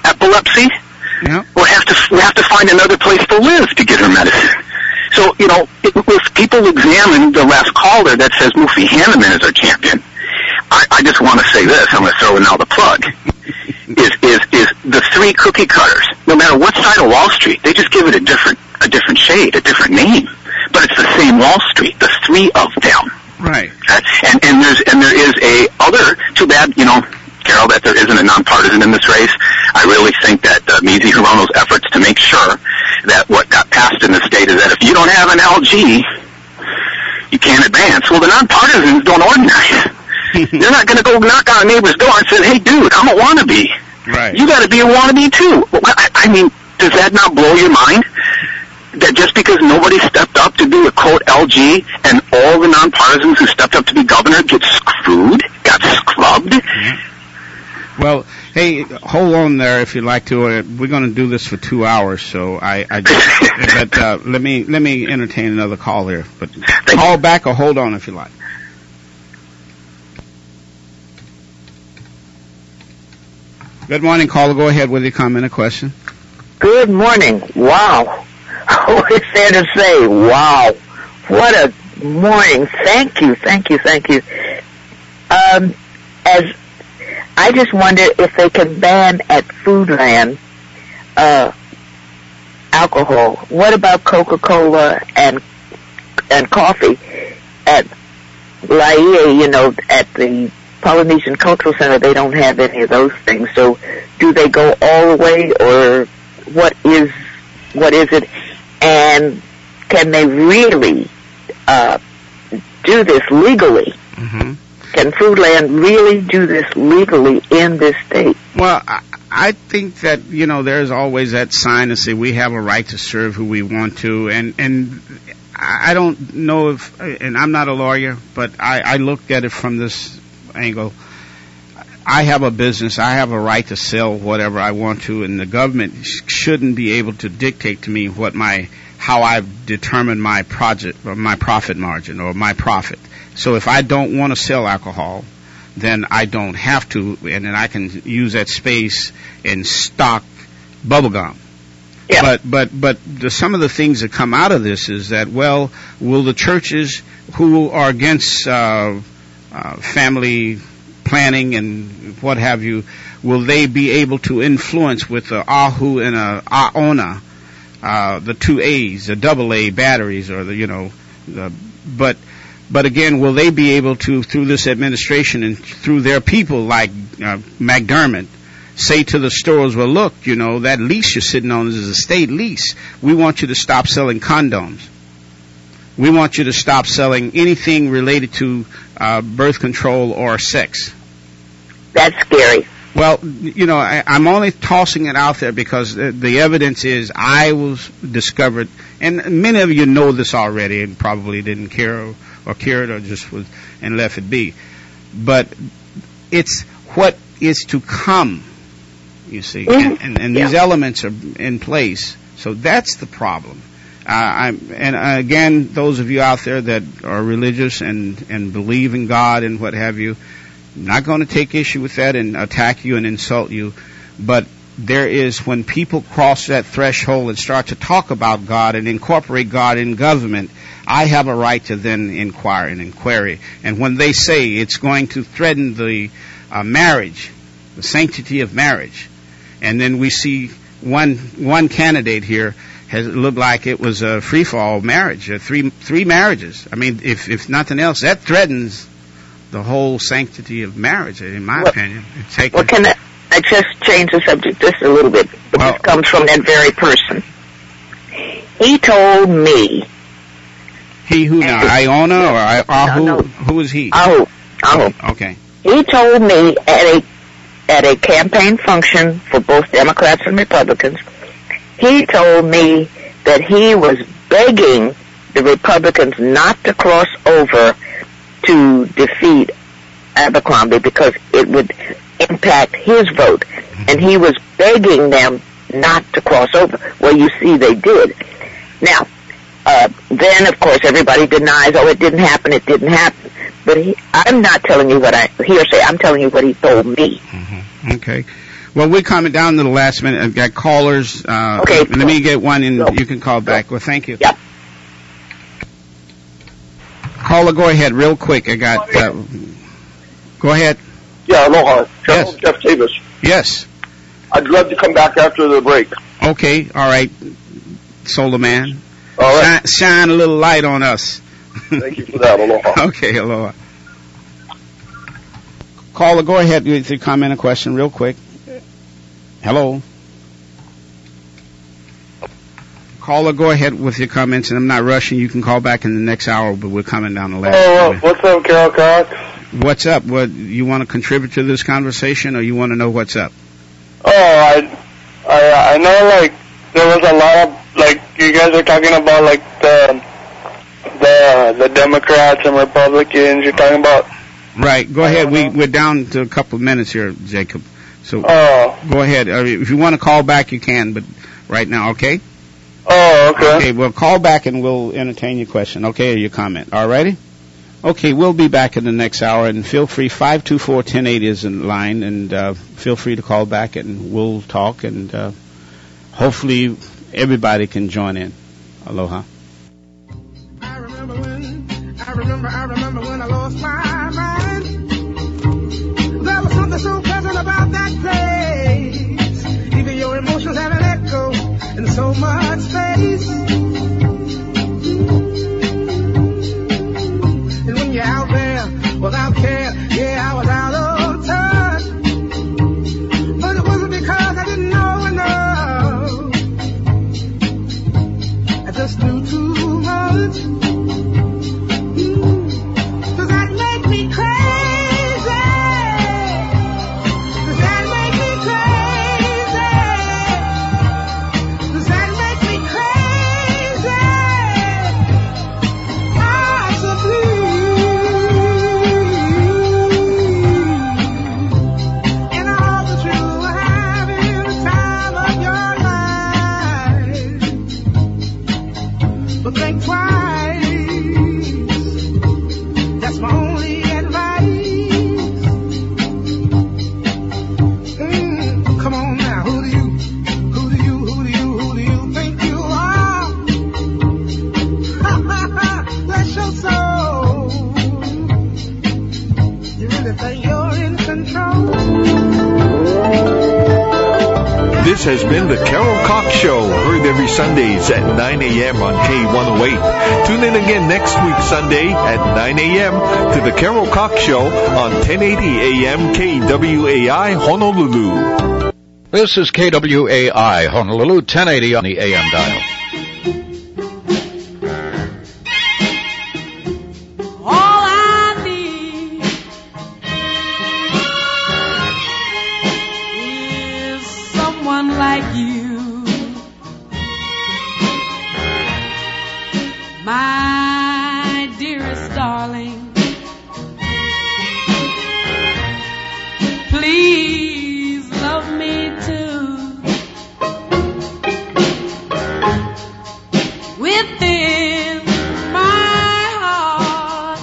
would have to find another place to live to get her medicine. So, you know, if people examine the last caller that says Mufi Hanneman is our champion, I just want to say this, I'm going to throw in now the plug, is the three cookie cutters, no matter what side of Wall Street, they just give it a different shade, a different name, but it's the same Wall Street, the three of them. Right. And there is a other, too bad, you know, Carol, that there isn't a nonpartisan in this race. I really think that Mizi Hirono's efforts to make sure that what got passed in the state is that if you don't have an LG, you can't advance. Well, the nonpartisans don't organize. They're not going to go knock on a neighbor's door and say, hey, dude, I'm a wannabe. Right. You got to be a wannabe, too. I mean, does that not blow your mind? That just because nobody stepped up to be a, quote, LG, and all the nonpartisans who stepped up to be governor get screwed, got scrubbed? Mm-hmm. Well, hey, hold on there if you'd like to. We're going to do this for 2 hours, so but let me entertain another call here. But call back or hold on if you like. Good morning, caller. Go ahead with your comment or question. Good morning. Wow. What is there to say? Wow. What a morning. Thank you. As I just wonder if they can ban at Foodland alcohol. What about Coca-Cola and coffee at Laie? You know, at the Polynesian Cultural Center, they don't have any of those things. So, do they go all the way, or what is it? And can they really do this legally? Mm-hmm. Can Foodland really do this legally in this state? Well, I think that, you know, there's always that sign to say we have a right to serve who we want to, and I don't know if, and I'm not a lawyer, but I looked at it from this angle. I have a business. I have a right to sell whatever I want to, and the government shouldn't be able to dictate to me how I've determined my profit margin or my profit. So if I don't want to sell alcohol, then I don't have to, and then I can use that space and stock bubble gum. Yeah. But some of the things that come out of this is that, well, will the churches who are against family planning and what have you, will they be able to influence with a AHU and a AONA the 2As, the AA batteries, or but again, will they be able to, through this administration and through their people like McDermott, say to the stores, well, look, that lease you're sitting on is a state lease. We want you to stop selling condoms. We want you to stop selling anything related to birth control or sex. That's scary. Well, I'm only tossing it out there because the evidence is I was discovered, and many of you know this already and probably didn't care or cared or just was and left it be. But it's what is to come, you see, Mm-hmm. and these elements are in place. So that's the problem. Again, those of you out there that are religious and believe in God and what have you, I'm not going to take issue with that and attack you and insult you, but there is, when people cross that threshold and start to talk about God and incorporate God in government, I have a right to then inquire and inquiry. And when they say it's going to threaten the marriage, the sanctity of marriage, and then we see one candidate here has looked like it was a free-for-all marriage, three marriages. I mean, if nothing else, that threatens the whole sanctity of marriage, in my opinion. Well, can I just change the subject just a little bit? But this comes from that very person. He told me. He who now? Iona or Ahu? No. Who is he? Ahu. Okay. He told me at a campaign function for both Democrats and Republicans, he told me that he was begging the Republicans not to cross over to defeat Abercrombie because it would impact his vote. And he was begging them not to cross over. Well, you see, they did. Now, then, of course, everybody denies, it didn't happen. But I'm not telling you what hearsay. I'm telling you what he told me. Mm-hmm. Okay. Well, we're coming down to the last minute. I've got callers. Okay. Let me get one, and you can call back. Well, thank you. Yep. Caller, go ahead, real quick. I got. Go ahead. Yeah, aloha. Yes. Jeff Davis. Yes. I'd love to come back after the break. Okay. All right. Solar Man. All right. Shine a little light on us. Thank you for that. Aloha. Okay. Aloha. Caller, go ahead with your comment or question real quick. Hello. Caller, go ahead with your comments, and I'm not rushing. You can call back in the next hour, but we're coming down the last. What's up, Carol Cox? What's up? What, you want to contribute to this conversation, or you want to know what's up? I know, like, there was a lot of, like, you guys are talking about, like, the Democrats and Republicans. You're talking about. Right. Go ahead. We're down to a couple of minutes here, Jacob. So go ahead. If you want to call back, you can, but right now, okay? Oh, okay. Okay, well, call back and we'll entertain your question, okay, or your comment. All righty? Okay, we'll be back in the next hour, and feel free, 524-1080 is in line, and feel free to call back and we'll talk, and hopefully everybody can join in. Aloha. I remember when I lost my mind. There was something so pleasant about that place. Even your emotions have an echo in so much space. And when you're out there without care, yeah, I was out of touch. But it wasn't because I didn't know enough. I just knew too much. Does that make me crazy? Does that make me crazy? Does that make me crazy? has been the Carol Cox Show, heard every Sundays at 9 a.m. on K108. Tune in again next week Sunday at 9 a.m. to the Carol Cox Show on 1080 a.m. KWAI Honolulu. This is KWAI Honolulu, 1080 on the AM dial. Like you, my dearest darling, please love me too. Within my heart,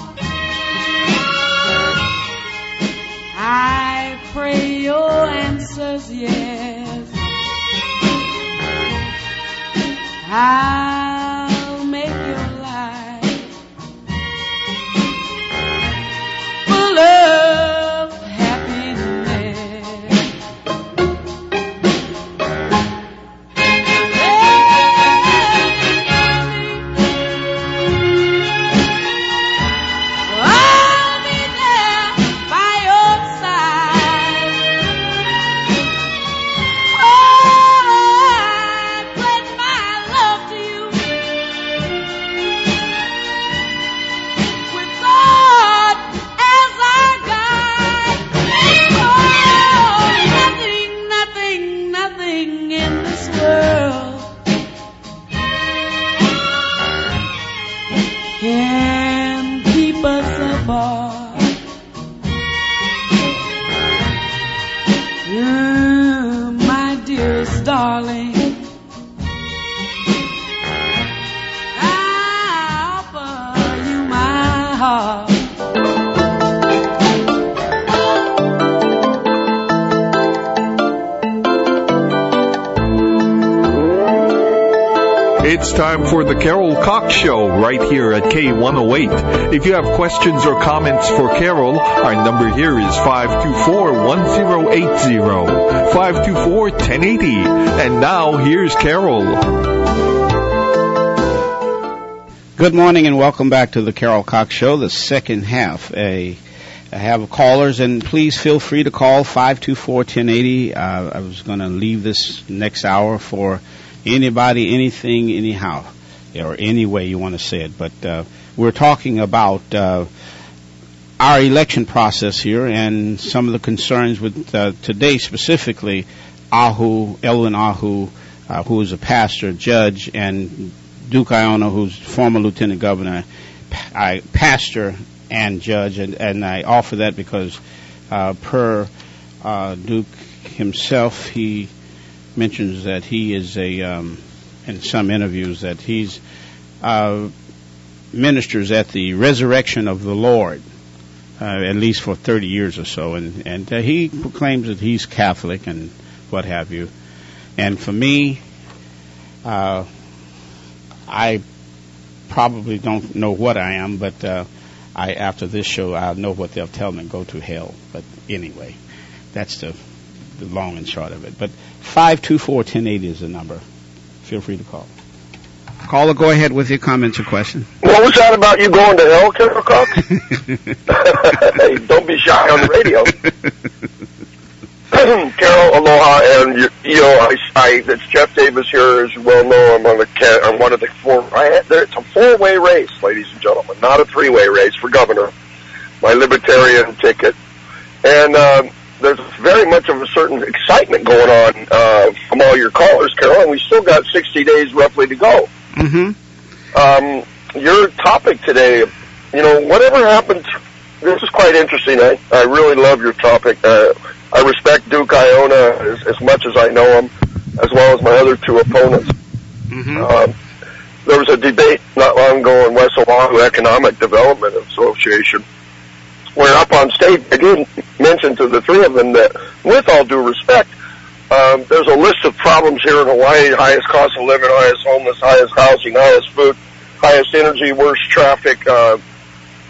I pray your answer's yes. I'll make your life full of happiness. I'll be there by your side. Can keep us apart. My dearest darling, I offer you my heart. It's time for the Carol Cox Show right here at K108. If you have questions or comments for Carol, our number here is 524-1080, 524-1080. And now here's Carol. Good morning and welcome back to the Carol Cox Show, the second half. I have callers, and please feel free to call 524-1080. I was going to leave this next hour for anybody, anything, anyhow, or any way you want to say it. But we're talking about our election process here and some of the concerns with today, specifically Elwin Ahu, who is a pastor, judge, and Duke Aiona, who's former lieutenant governor, pastor and judge. And I offer that because per Duke himself, he mentions that he is in some interviews that he's ministers at the resurrection of the Lord, at least for 30 years or so, and he proclaims that he's Catholic and what have you. And for me, I probably don't know what I am, but after this show, I'll know what they'll tell me, go to hell. But anyway, that's the long and short of it. But 524-1080 is the number. Feel free to call. Caller, go ahead with your comments or questions. What was that about you going to hell, Carol Cox? Hey, don't be shy on the radio. Carol, aloha, and it's Jeff Davis here. As you well know, I'm one of the four. It's a four-way race, ladies and gentlemen, not a three-way race for governor. My libertarian ticket, and there's very much of a certain excitement going on from all your callers, Carol, and we still got 60 days roughly to go. Mm-hmm. Your topic today, whatever happens, this is quite interesting. I really love your topic. I respect Duke Aiona as much as I know him, as well as my other two opponents. Mm-hmm. There was a debate not long ago in West Oahu Economic Development Association, where up on stage I did mention to the three of them that, with all due respect, there's a list of problems here in Hawaii: highest cost of living, highest homeless, highest housing, highest food, highest energy, worst traffic,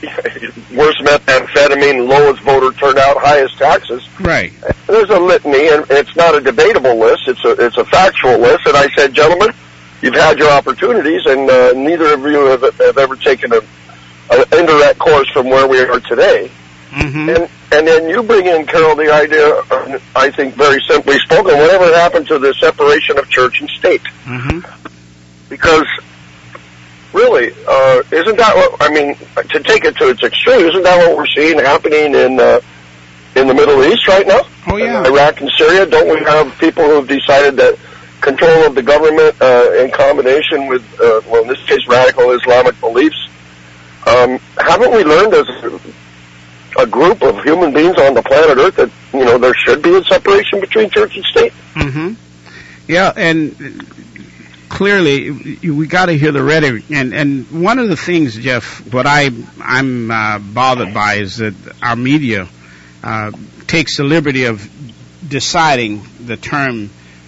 worst methamphetamine, lowest voter turnout, highest taxes. Right. There's a litany, and it's not a debatable list. It's a factual list. And I said, gentlemen, you've had your opportunities, and neither of you have ever taken an indirect course from where we are today. Mm-hmm. And then you bring in, Carol, the idea, I think very simply spoken, whatever happened to the separation of church and state? Mm-hmm. Because really, isn't that what, I mean, to take it to its extreme, isn't that what we're seeing happening in the Middle East right now? Oh, yeah. Iraq and Syria, don't we have people who have decided that control of the government in combination with, well, in this case, radical Islamic beliefs? Haven't we learned as a group of human beings on the planet Earth that, you know, there should be a separation between church and state? Mm-hmm. Yeah, and clearly we got to hear the rhetoric. And one of the things, Jeff, what I'm bothered by is that our media takes the liberty of deciding the term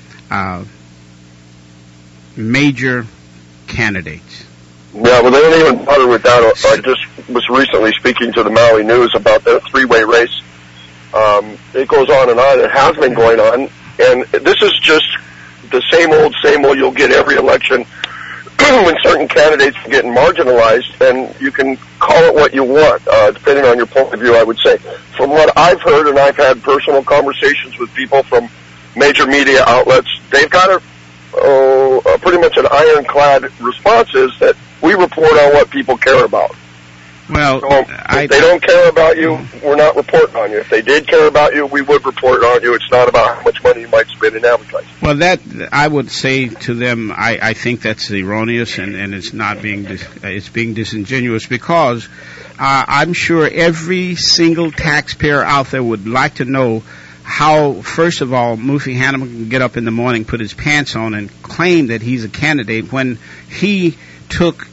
major candidates. Yeah, well, they don't even bother with that. I just was recently speaking to the Maui News about the three-way race. It goes on and on. It has been going on. And this is just the same old, you'll get every election when certain candidates are getting marginalized, and you can call it what you want, depending on your point of view, I would say. From what I've heard, and I've had personal conversations with people from major media outlets, they've got pretty much an ironclad response is that we report on what people care about. Well, so if they don't care about you, we're not reporting on you. If they did care about you, we would report on you. It's not about how much money you might spend in advertising. Well, that I would say to them, I think that's erroneous, and it's not it's being disingenuous, because I'm sure every single taxpayer out there would like to know how, first of all, Mufi Hanneman can get up in the morning, put his pants on, and claim that he's a candidate when he took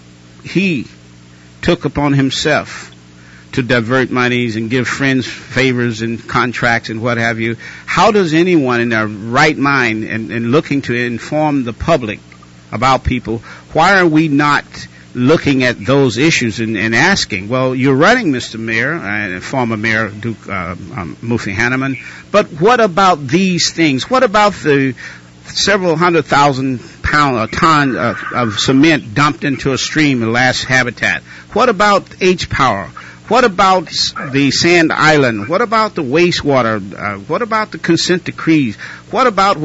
upon himself to divert monies and give friends favors and contracts and what have you. How does anyone in their right mind and looking to inform the public about people, why are we not looking at those issues and asking, well, you're running, Mr. Mayor, former Mayor Duke Mufi Hanneman, but what about these things? What about the several 100,000 ton of cement dumped into a stream in last Habitat? What about H-Power? What about the Sand Island? What about the wastewater? What about the consent decrees? What about?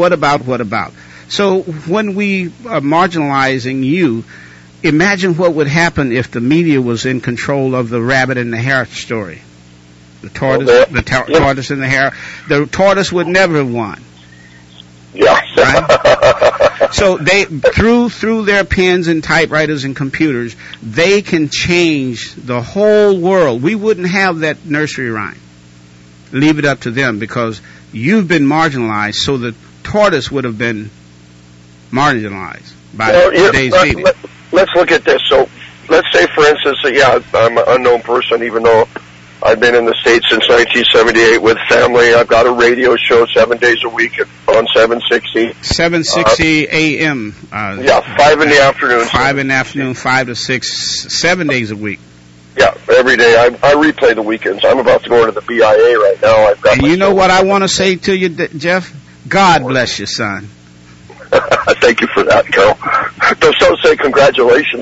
So when we are marginalizing you, imagine what would happen if the media was in control of the rabbit and the hare story. The tortoise and the hare. The tortoise would never have won. Yeah. Right? So they through their pens and typewriters and computers, they can change the whole world. We wouldn't have that nursery rhyme. Leave it up to them, because you've been marginalized, so the tortoise would have been marginalized by today's media. Let's look at this. So let's say, for instance, that, I'm an unknown person, even though I've been in the States since 1978 with family. I've got a radio show 7 days a week on 760. 760 a.m. 5 in the afternoon. 5 in the afternoon, 5 to 6, 7 days a week. Yeah, every day. I replay the weekends. I'm about to go into the BIA right now. And you know what I want to say to you, Jeff? God bless you, son. Thank you for that, Carol. Don't say congratulations.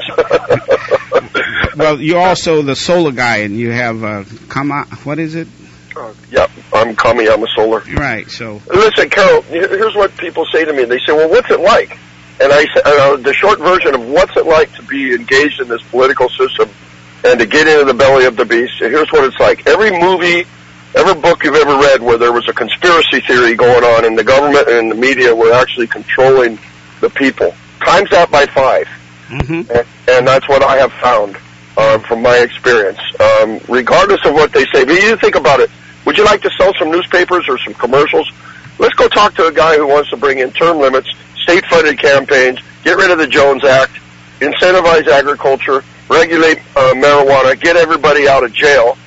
Well, you're also the solar guy, and you have what is it? Yeah, I'm Kamiyama Solar. Right. So listen, Carol. Here's what people say to me. They say, "Well, what's it like?" And I say, the short version of what's it like to be engaged in this political system and to get into the belly of the beast. Here's what it's like. Every movie, every book you've ever read where there was a conspiracy theory going on and the government and the media were actually controlling the people, times that by 5. Mm-hmm. And that's what I have found from my experience. Regardless of what they say, but you think about it. Would you like to sell some newspapers or some commercials? Let's go talk to a guy who wants to bring in term limits, state-funded campaigns, get rid of the Jones Act, incentivize agriculture, regulate marijuana, get everybody out of jail,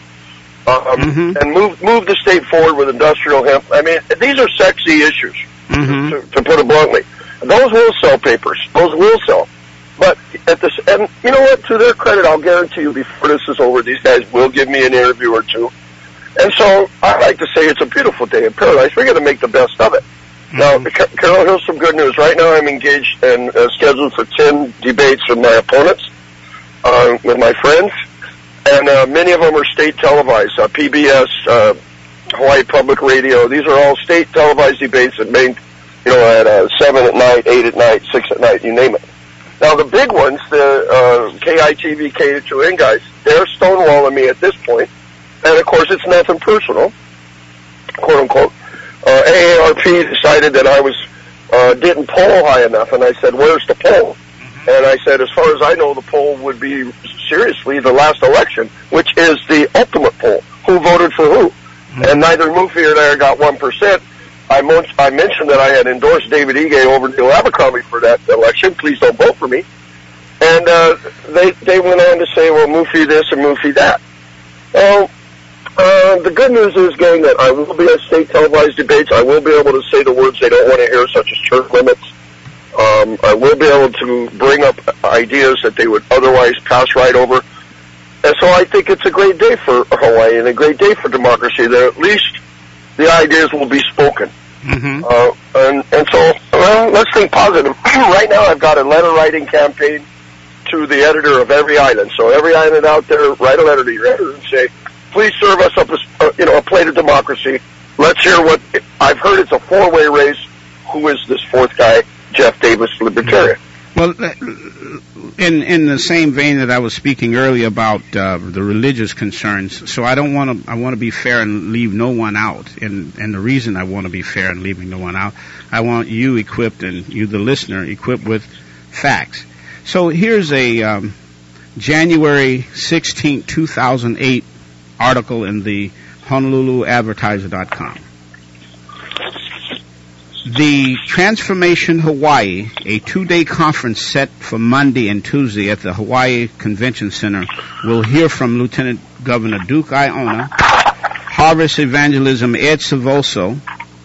and move the state forward with industrial hemp. I mean, these are sexy issues, to put it bluntly. Those will sell papers. Those will sell. But at this, and you know what? To their credit, I'll guarantee you, before this is over, these guys will give me an interview or two. And so I like to say it's a beautiful day in paradise. We're going to make the best of it. Now, Carol, here's some good news. Right now, I'm engaged and scheduled for 10 debates with my opponents, with my friends, and many of them are state televised. PBS, Hawaii Public Radio. These are all state televised debates that made, at 7 at night, 8 at night, 6 at night, you name it. Now, the big ones, the KITV, K2N guys, they're stonewalling me at this point. And, of course, it's nothing personal, quote-unquote. AARP decided that I didn't poll high enough, and I said, where's the poll? And I said, as far as I know, the poll would be, seriously, the last election, which is the ultimate poll. Who voted for who? And neither Mufi or I got 1%. I mentioned that I had endorsed David Ige over Neil Abercrombie for that election. Please don't vote for me. And they went on to say, well, Mufi this and Mufi that. Well, the good news is, gang, that I will be at state televised debates. I will be able to say the words they don't want to hear, such as term limits. I will be able to bring up ideas that they would otherwise pass right over. And so I think it's a great day for Hawaii and a great day for democracy, that at least the ideas will be spoken. And so, well, let's think positive. Right now I've got a letter writing campaign to the editor of every island. So every island out there, write a letter to your editor and say, please serve us up a plate of democracy. Let's hear what I've heard. It's a four-way race. Who is this fourth guy? Jeff Davis, Libertarian. Well, in the same vein that I was speaking earlier about the religious concerns, so I want to be fair and leave no one out. And the reason I want to be fair and leaving no one out, I want you equipped, and you, the listener, equipped with facts. So here's a January 16, 2008 article in the HonoluluAdvertiser.com. The Transformation Hawaii, a 2-day conference set for Monday and Tuesday at the Hawaii Convention Center, will hear from Lieutenant Governor Duke Aiona, Harvest Evangelism Ed Savoso,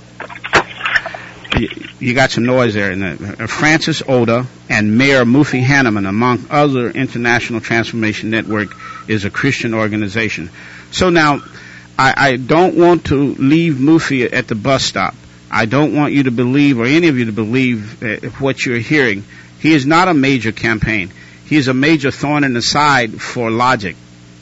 you got some noise there, Francis Oda, and Mayor Mufi Hanneman, among other. International Transformation Network is a Christian organization. So now, I don't want to leave Mufi at the bus stop. I don't want you to believe, or any of you to believe, what you're hearing. He is not a major campaign. He is a major thorn in the side for logic.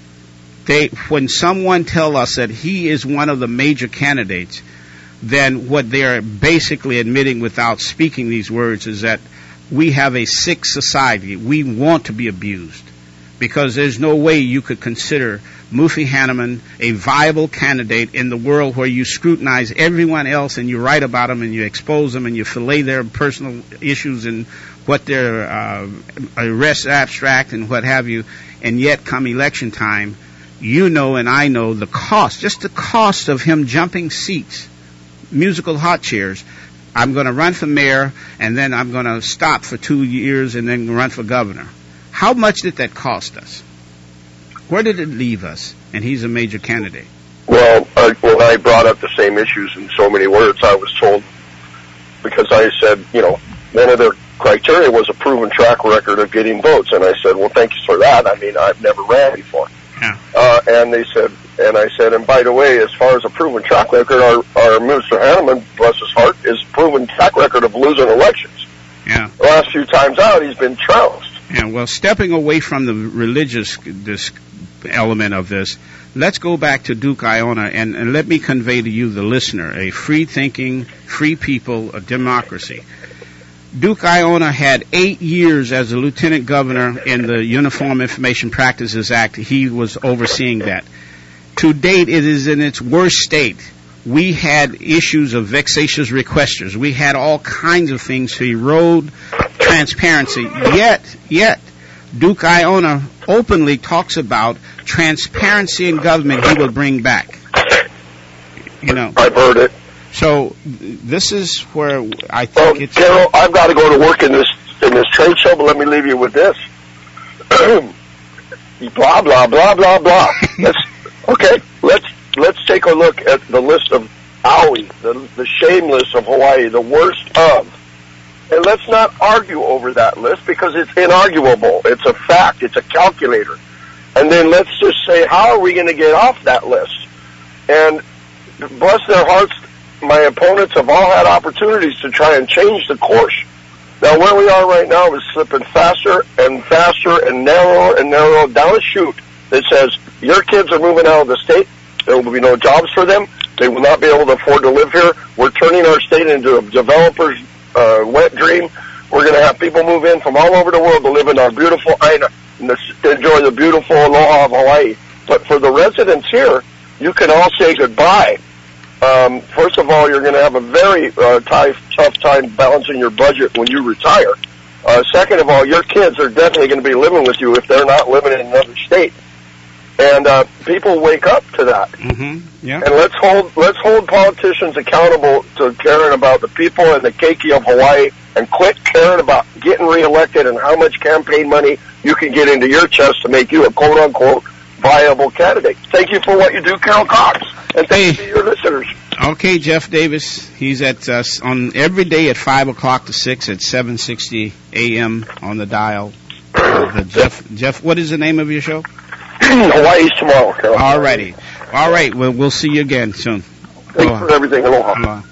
When someone tell us that he is one of the major candidates, then what they are basically admitting without speaking these words is that we have a sick society. We want to be abused, because there's no way you could consider Mufi Hanneman a viable candidate in the world where you scrutinize everyone else and you write about them and you expose them and you fillet their personal issues and what their arrest abstract and what have you, and yet come election time, you know and I know the cost, just the cost of him jumping seats, musical hot chairs. I'm going to run for mayor, and then I'm going to stop for 2 years and then run for governor. How much did that cost us? Where did it leave us? And he's a major candidate. Well, when I brought up the same issues in so many words, I was told, because I said, one of their criteria was a proven track record of getting votes. And I said, well, thank you for that. I mean, I've never ran before. Yeah. And they said, and by the way, as far as a proven track record, our Mr. Hanneman, bless his heart, is proven track record of losing elections. Yeah. The last few times out, he's been trounced. Yeah, well, stepping away from the religious element of this, let's go back to Duke Aiona, and let me convey to you, the listener, a free-thinking, free people, a democracy. Duke Aiona had 8 years as a lieutenant governor in the Uniform Information Practices Act. He was overseeing that. To date, it is in its worst state. We had issues of vexatious requesters. We had all kinds of things to erode transparency. Yet, Duke Aiona openly talks about transparency in government he will bring back. I've heard it. So this is where I think it's... Carol, I've got to go to work in this trade show, but let me leave you with this. Blah, blah, blah, blah, blah. Let's take a look at the list of Aui, the shame list of Hawaii, the worst of. And let's not argue over that list because it's inarguable. It's a fact. It's a calculator. And then let's just say, how are we going to get off that list? And bless their hearts, my opponents have all had opportunities to try and change the course. Now, where we are right now is slipping faster and faster and narrower down a chute that says your kids are moving out of the state. There will be no jobs for them. They will not be able to afford to live here. We're turning our state into a developer's wet dream. We're going to have people move in from all over the world to live in our beautiful Aina and to enjoy the beautiful aloha of Hawaii. But for the residents here, you can all say goodbye. First of all, you're going to have a very tough time balancing your budget when you retire. Second of all, your kids are definitely going to be living with you if they're not living in another state. And people wake up to that. Mm-hmm. Yeah. And let's hold politicians accountable to caring about the people and the keiki of Hawaii, and quit caring about getting reelected and how much campaign money you can get into your chest to make you a quote-unquote viable candidate. Thank you for what you do, Carol Cox, and thank you to your listeners. Okay, Jeff Davis. He's at on every day at 5 o'clock to 6 at 7:60 a.m. on the dial. Jeff, what is the name of your show? Hawaii's Tomorrow, Carol. All righty. All right. Well, we'll see you again soon. Thanks for everything. Aloha. Aloha.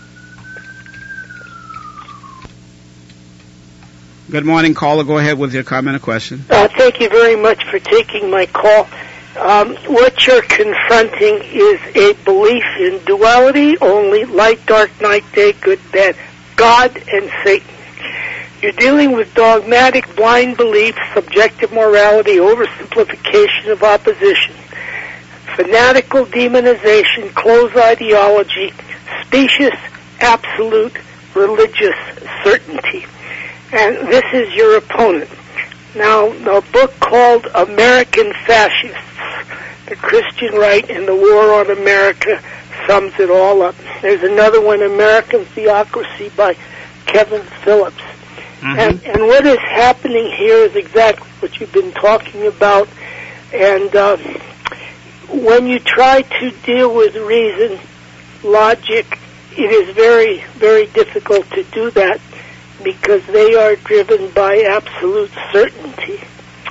Good morning, caller. Go ahead with your comment or question. Thank you very much for taking my call. What you're confronting is a belief in duality only, light, dark, night, day, good, bad, God and Satan. You're dealing with dogmatic, blind beliefs, subjective morality, oversimplification of opposition, fanatical demonization, closed ideology, specious, absolute, religious certainty. And this is your opponent. Now, a book called American Fascists, the Christian Right and the War on America, sums it all up. There's another one, American Theocracy, by Kevin Phillips. Mm-hmm. And what is happening here is exactly what you've been talking about. And when you try to deal with reason, logic, it is very, very difficult to do that because they are driven by absolute certainty.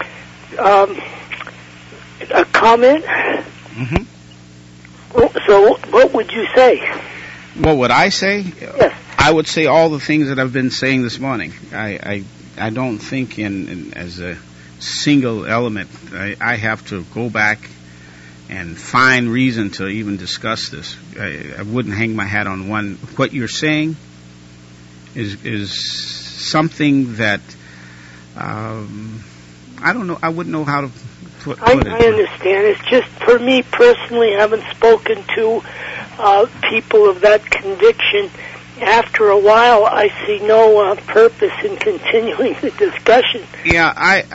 A comment? Mm-hmm. So what would you say? What would I say? Yes. I would say all the things that I've been saying this morning. I don't think in as a single element. I have to go back and find reason to even discuss this. I wouldn't hang my hat on one. What you're saying is something that I don't know. I wouldn't know how to put it. I understand. It's just for me personally, having spoken to people of that conviction. After a while, I see no purpose in continuing the discussion. Yeah,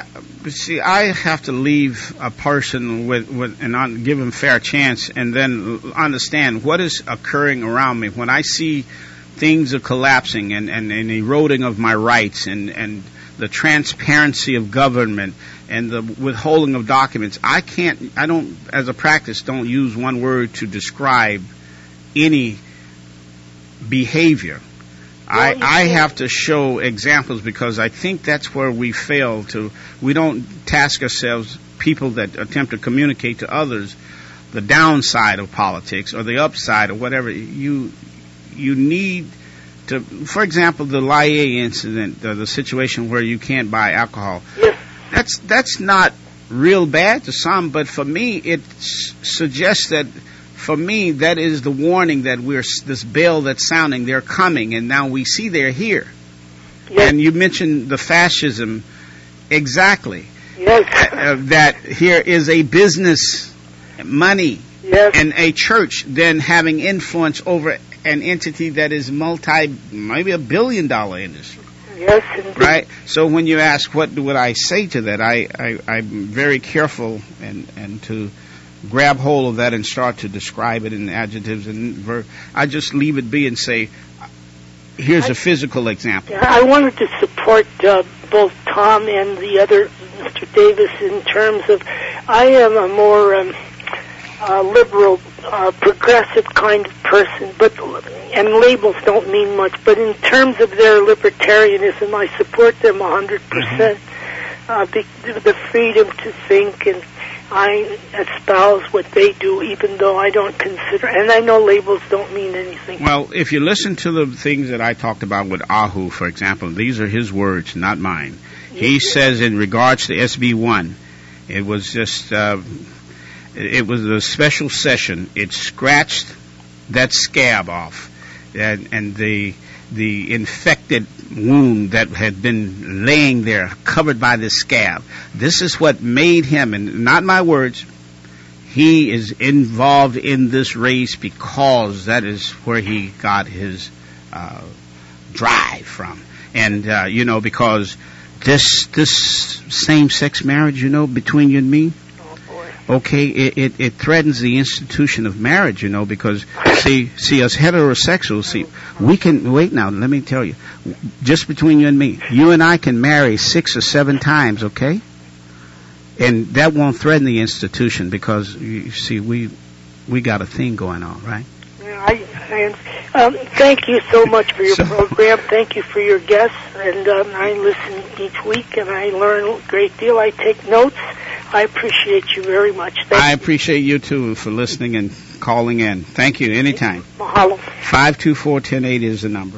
I have to leave a person with and not give him fair chance, and then understand what is occurring around me. When I see things are collapsing and eroding of my rights and the transparency of government and the withholding of documents, I don't, as a practice, don't use one word to describe any behavior. I have to show examples because I think that's where we fail to. We don't task ourselves, people that attempt to communicate to others the downside of politics or the upside or whatever. You need to, for example, the Laie incident, the situation where you can't buy alcohol. Yes. That's not real bad to some, but for me it suggests that. For me, that is the warning that this bell that's sounding, they're coming, and now we see they're here. Yes. And you mentioned the fascism, exactly. Yes. That here is a business, money, yes, and a church then having influence over an entity that is maybe $1 billion industry. Yes, indeed. Right? So when you ask what would I say to that, I'm very careful and to grab hold of that and start to describe it in adjectives and I just leave it be and say, here's a physical example. I wanted to support both Tom and the other, Mr. Davis, in terms of I am a more liberal, progressive kind of person, but and labels don't mean much, but in terms of their libertarianism, I support them 100%. The freedom to think, and I espouse what they do, even though I don't consider, and I know labels don't mean anything. Well, if you listen to the things that I talked about with Ahu, for example, these are his words, not mine. He says in regards to SB1, it was just, it was a special session. It scratched that scab off, and the infected wound that had been laying there, covered by this scab. This is what made him, and not my words, he is involved in this race because that is where he got his drive from. And, because this same-sex marriage, between you and me, okay, it threatens the institution of marriage, because, see, us heterosexuals, we can, wait now, let me tell you, just between you and me, you and I can marry 6 or 7 times, okay? And that won't threaten the institution because, you see, we got a thing going on, right? Thank you so much for your program. Thank you for your guests, and I listen each week, and I learn a great deal. I take notes. I appreciate you very much. I appreciate you, too, for listening and calling in. Thank you. Anytime. Mahalo. 524-1080 is the number.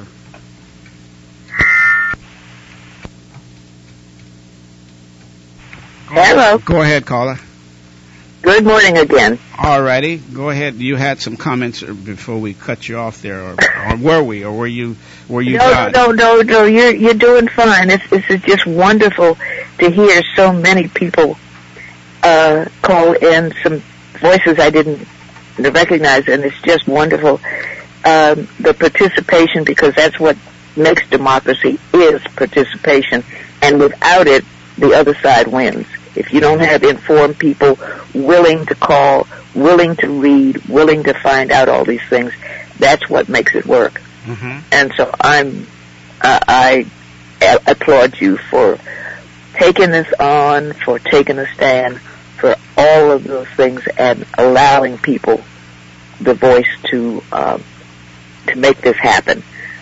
Hello. Go ahead, caller. Good morning again. All righty. Go ahead. You had some comments before we cut you off there, or were we? Or were you done? No. You're doing fine. It's just wonderful to hear so many people call in, some voices I didn't recognize, and it's just wonderful. The participation, because that's what makes democracy, is participation, and without it, the other side wins. If you don't have informed people willing to call, willing to read, willing to find out all these things, that's what makes it work. Mm-hmm. And so I applaud you for taking this on, for taking a stand, for all of those things, and allowing people the voice to make this happen.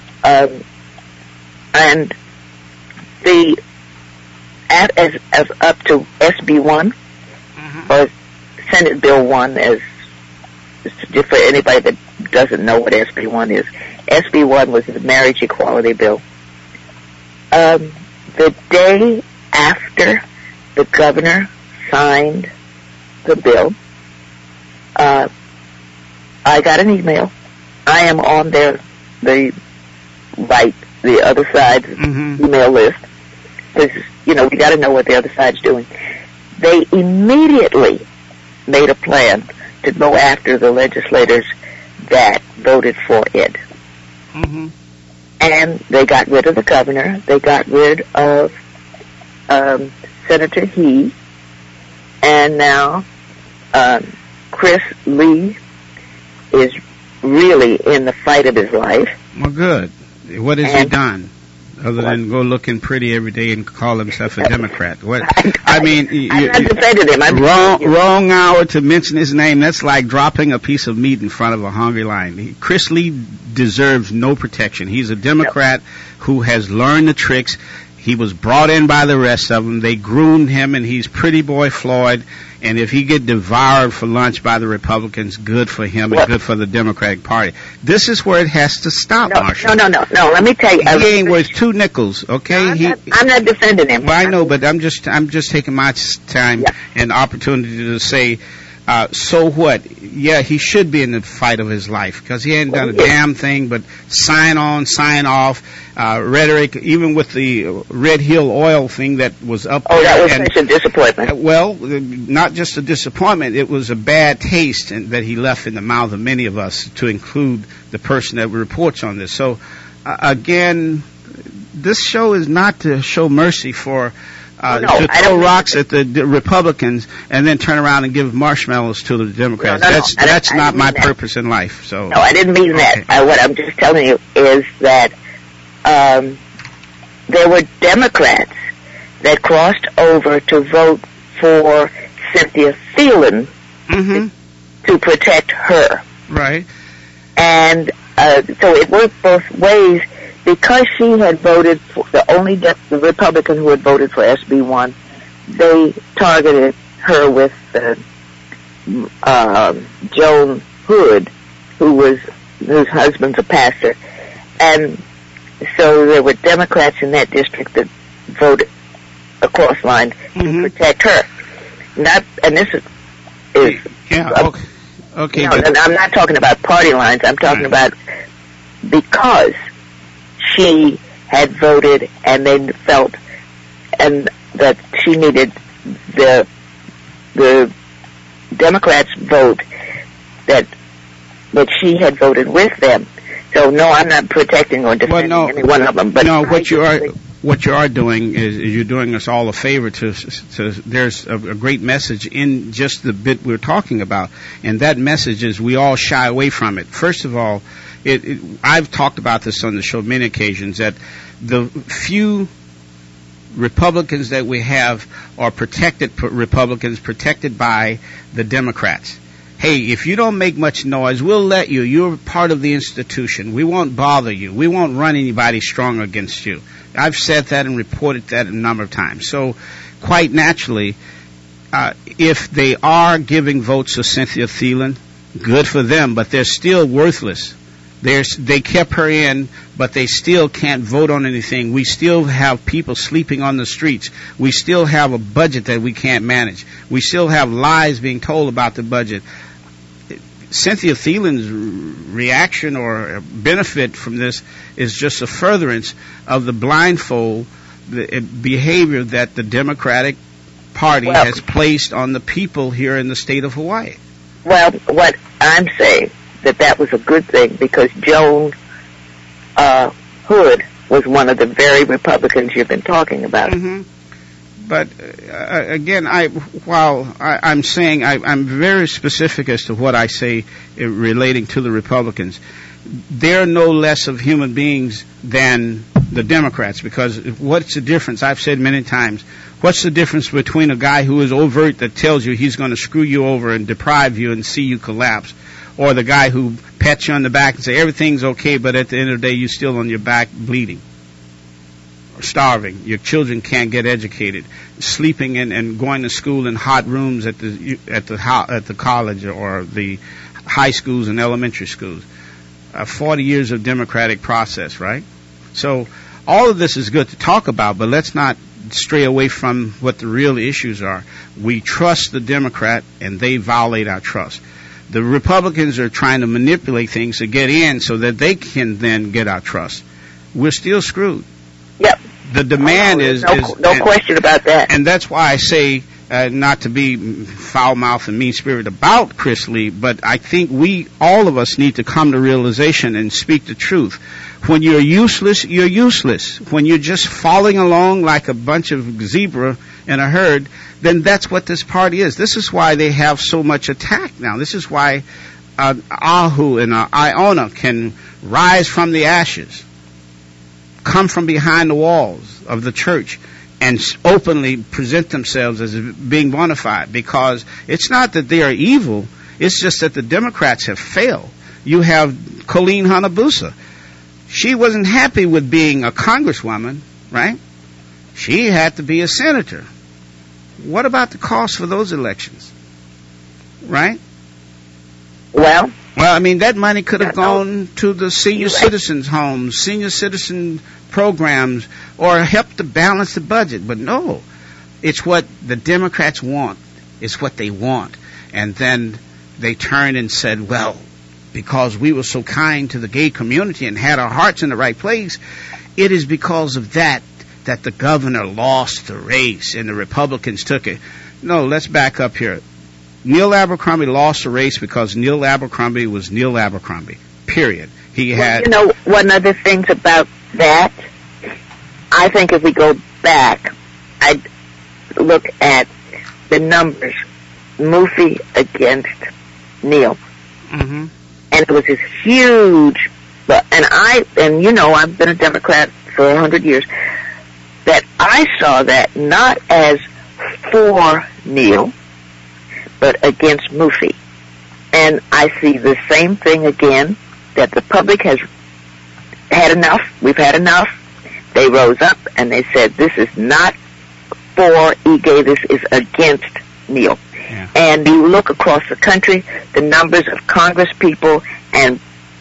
And the as up to SB1 or Senate Bill 1, as for anybody that doesn't know what SB1 is. SB1 was the marriage equality bill. The day after the governor signed the bill, I got an email. I am on the other side's email list, because, you got to know what the other side's doing. They immediately made a plan to go after the legislators that voted for it. Mm-hmm. And they got rid of the governor. They got rid of Senator He. And now Chris Lee is really in the fight of his life. Well, good. What has he done? Other than go looking pretty every day and call himself a Democrat. What? I mean, I'm not defending him. Wrong hour to mention his name. That's like dropping a piece of meat in front of a hungry lion. Chris Lee deserves no protection. He's a Democrat who has learned the tricks. He was brought in by the rest of them. They groomed him, and he's pretty boy Floyd. And if he get devoured for lunch by the Republicans, good for him and good for the Democratic Party. This is where it has to stop, Marshall. No. Let me tell you. He ain't worth 2 nickels, okay? I'm not defending him. Well, I know, but I'm just taking my time and opportunity to say, so what? Yeah, he should be in the fight of his life because he ain't done a damn thing but sign on, sign off, rhetoric, even with the Red Hill oil thing that was up there. Oh, that was such a disappointment. Well, not just a disappointment, it was a bad taste that he left in the mouth of many of us, to include the person that reports on this. So, again, this show is not to show mercy for to throw rocks at the Republicans and then turn around and give marshmallows to the Democrats. That's not my purpose in life. So no, I didn't mean that. What I'm just telling you is that there were Democrats that crossed over to vote for Cynthia Phelan to protect her. Right. And So it worked both ways. Because she had voted for the Republican who had voted for SB1, they targeted her with Joan Hood, whose husband's a pastor. And so there were Democrats in that district that voted across lines to protect her. And this is okay. I'm not talking about party lines. I'm talking about because she had voted and they felt and that she needed the Democrats vote that she had voted with them. So no, I'm not protecting or defending any one of them. But what you are doing is you're doing us all a favor. There's a great message in just the bit we're talking about, and that message is we all shy away from it. First of all, I've talked about this on the show many occasions that the few Republicans that we have are Republicans protected by the Democrats. Hey, if you don't make much noise, we'll let you. You're part of the institution. We won't bother you. We won't run anybody strong against you. I've said that and reported that a number of times. So, quite naturally, if they are giving votes to Cynthia Thielen, good for them, but they're still worthless. They kept her in, but they still can't vote on anything. We still have people sleeping on the streets. We still have a budget that we can't manage. We still have lies being told about the budget. Cynthia Thielen's reaction or benefit from this is just a furtherance of the blindfold behavior that the Democratic Party has placed on the people here in the state of Hawaii. Well, what I'm saying, that was a good thing because Joan Hood was one of the very Republicans you've been talking about. Mm-hmm. But again, I'm saying I'm very specific as to what I say relating to the Republicans. They're no less of human beings than the Democrats because what's the difference? I've said many times, what's the difference between a guy who is overt that tells you he's going to screw you over and deprive you and see you collapse, or the guy who pats you on the back and say everything's okay, but at the end of the day you're still on your back bleeding or starving. Your children can't get educated, sleeping in and going to school in hot rooms at the college or the high schools and elementary schools. 40 years of democratic process, right? So all of this is good to talk about, but let's not stray away from what the real issues are. We trust the Democrat and they violate our trust. The Republicans are trying to manipulate things to get in so that they can then get our trust. We're still screwed. Yep. The demand no question about that. And that's why I say, not to be foul-mouthed and mean-spirited about Chris Lee, but I think all of us need to come to realization and speak the truth. When you're useless, you're useless. When you're just following along like a bunch of zebra in a herd, then that's what this party is. This is why they have so much attack now. This is why Ahu and Iona can rise from the ashes, come from behind the walls of the church, and openly present themselves as being bona fide, because it's not that they are evil, it's just that the Democrats have failed. You have Colleen Hanabusa. She wasn't happy with being a congresswoman, right? She had to be a senator. What about the cost for those elections? Right? Well, I mean, that money could have gone to the senior citizens' homes, senior citizen programs, or helped to balance the budget. But no, it's what the Democrats want. It's what they want. And then they turned and said, well, because we were so kind to the gay community and had our hearts in the right place, it is because of that the governor lost the race and the Republicans took it. No, let's back up here. Neil Abercrombie lost the race because Neil Abercrombie was Neil Abercrombie. Period. He had. One of the things about that, I think if we go back, I'd look at the numbers. Mufi against Neil. Mm-hmm. And it was this huge, and I've been a Democrat for 100 years, that I saw that not as for Neil, but against Mufi. And I see the same thing again that the public has had enough. We've had enough. They rose up and they said, this is not for Ige, this is against Neil. Yeah. And you look across the country, the numbers of Congress people and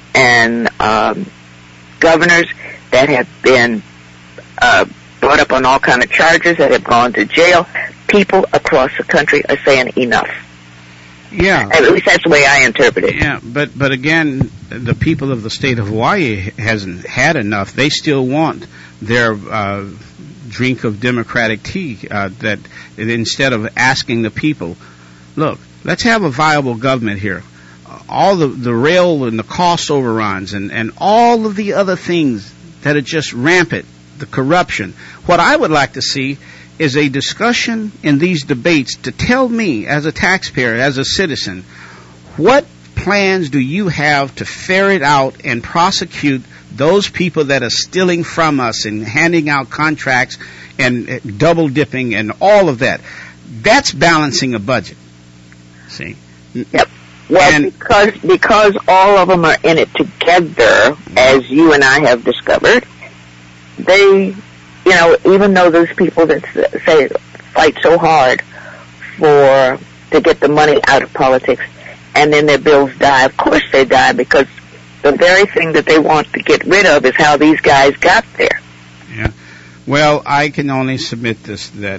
governors that have been brought up on all kind of charges, that have gone to jail, people across the country are saying enough. Yeah. At least that's the way I interpret it. Yeah, but again, the people of the state of Hawaii hasn't had enough. They still want their drink of democratic tea, that instead of asking the people, look, let's have a viable government here. All the rail and the cost overruns and all of the other things that are just rampant, the corruption. What I would like to see is a discussion in these debates to tell me, as a taxpayer, as a citizen, what plans do you have to ferret out and prosecute those people that are stealing from us and handing out contracts and double dipping and all of that? That's balancing a budget. See? Yep. Well, because all of them are in it together, as you and I have discovered, they, even though those people that say fight so hard to get the money out of politics, and then their bills die, of course they die, because the very thing that they want to get rid of is how these guys got there. Yeah. Well, I can only submit this, that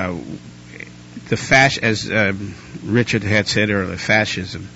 as Richard had said earlier, fascism,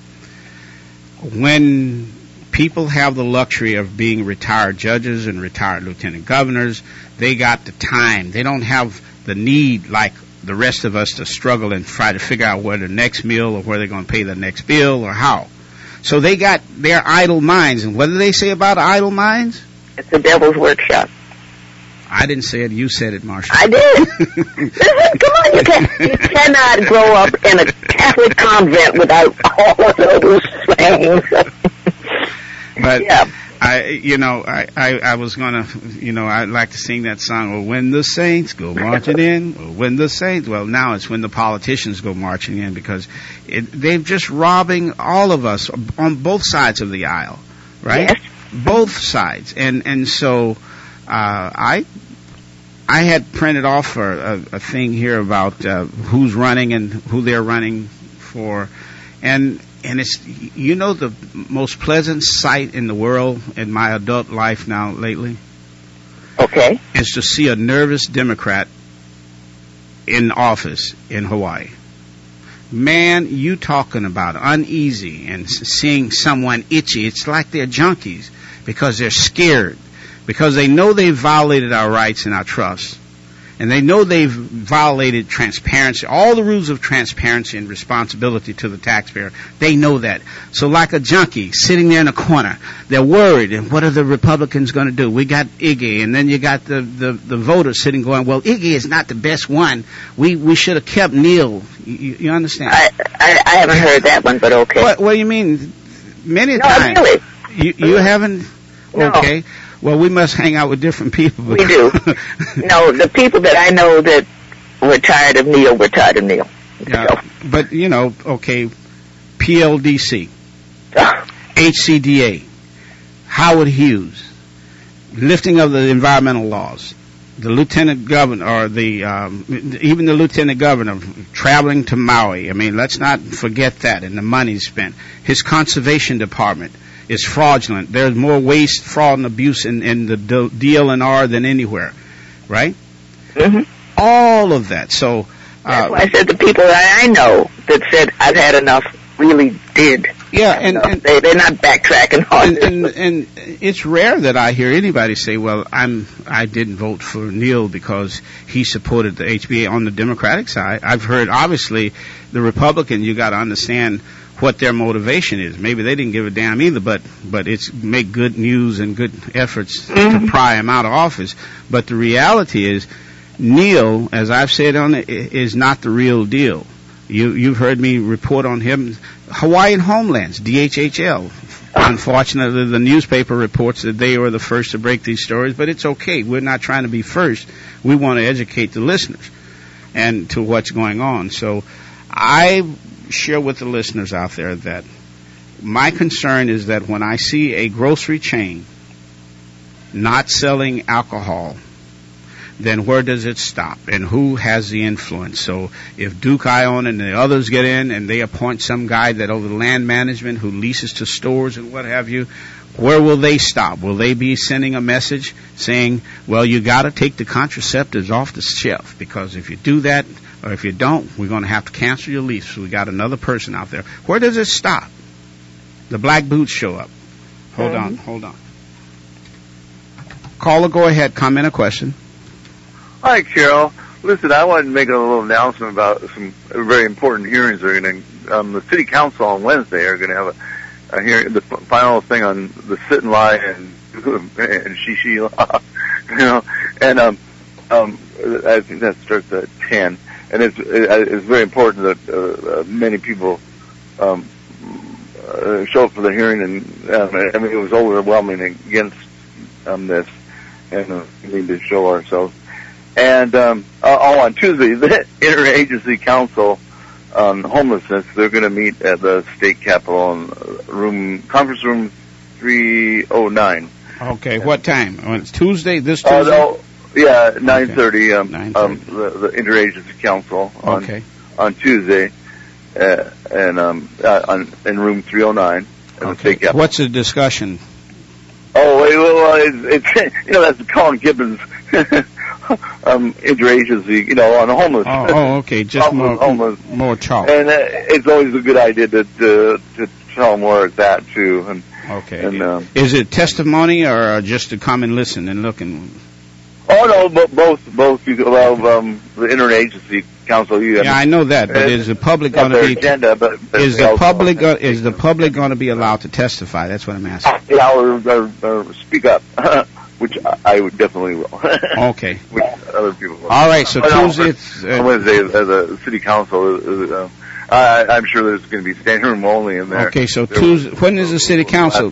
when people have the luxury of being retired judges and retired lieutenant governors, they got the time. They don't have the need like the rest of us to struggle and try to figure out where the next meal or where they're going to pay the next bill or how. So they got their idle minds. And what do they say about idle minds? It's the devil's workshop. I didn't say it. You said it, Marshall. I did. Come on, you cannot grow up in a Catholic convent without all of those things. But yeah. I was gonna, I'd like to sing that song. Or when the saints go marching in, or when the saints. Well, now it's when the politicians go marching in, because they're just robbing all of us on both sides of the aisle, right? Yes. Both sides, and so I had printed off a thing here about who's running and who they're running for, and it's, the most pleasant sight in the world in my adult life now lately. Okay. Is to see a nervous Democrat in office in Hawaii. Man, you talking about uneasy and seeing someone itchy. It's like they're junkies because they're scared, because they know they've violated our rights and our trusts. And they know they've violated transparency, all the rules of transparency and responsibility to the taxpayer. They know that. So like a junkie sitting there in a corner, they're worried. And what are the Republicans going to do? We got Ige, and then you got the voters sitting going, well, Ige is not the best one. We should have kept Neil. You understand? I haven't heard that one, but okay. What you mean? Many no, times. Really. You haven't? No. Okay. Well, we must hang out with different people. We do. No, the people that I know that were tired of Neil were tired of Neil. Yeah, so. But, okay, PLDC, HCDA, Howard Hughes, lifting of the environmental laws, the lieutenant governor, or even the lieutenant governor traveling to Maui. I mean, let's not forget that, and the money spent. His conservation department is fraudulent. There's more waste, fraud, and abuse in the DLNR than anywhere, right? Mm-hmm. All of that. So that's why I said the people that I know that said I've had enough really did. Yeah, and they're not backtracking on it. And it's rare that I hear anybody say, "Well, I didn't vote for Neil because he supported the HBA." On the Democratic side, I've heard obviously the Republican. You got to understand what their motivation is. Maybe they didn't give a damn either, but it's make good news and good efforts to pry him out of office. But the reality is, Neil, as I've said on it, is not the real deal. You've heard me report on him. Hawaiian Homelands, DHHL. Unfortunately, the newspaper reports that they were the first to break these stories, but it's okay. We're not trying to be first. We want to educate the listeners and to what's going on. So I share with the listeners out there that my concern is that when I see a grocery chain not selling alcohol, then where does it stop? And who has the influence? So if Duke Ione and the others get in and they appoint some guy that over the land management who leases to stores and what have you, where will they stop? Will they be sending a message saying, well, you got to take the contraceptives off the shelf, because if you do that, or if you don't, we're going to have to cancel your lease. So we got another person out there. Where does it stop? The black boots show up. Hold on. Caller, go ahead. Comment or question. Hi, Carol. Listen, I wanted to make a little announcement about some very important hearings. They're going to, the city council on Wednesday are going to have a hearing, the final thing on the sit and lie and she law, you know, and I think that starts at 10, and it's very important that many people show up for the hearing, and I mean, it was overwhelming against this, and we need to show ourselves. And on Tuesday, the Interagency Council on Homelessness, they're going to meet at the state capitol in conference room 309. Okay, what time? Oh, it's Tuesday. This Tuesday. No, yeah, 9:30. 9:30. The Interagency Council on Tuesday, and in room 309 at the state capitol. What's the discussion? Oh, well, it's you know, that's Colin Gibbons. Interagency, you know, on homeless. Oh, okay, just more talk. And it's always a good idea to tell them where it's at too. And okay, and, is it testimony or just to come and listen and look and? Oh no, both. The Interagency Council. I know that, but is the public going to be? Agenda, but is the public going to be allowed to testify? That's what I'm asking. Yeah, or speak up. Which I would definitely will. Okay. Which other people will. All right, so Tuesday... on Wednesday, the city council, I'm sure there's going to be standing room only in there. Okay, so Tuesday... When is the city council?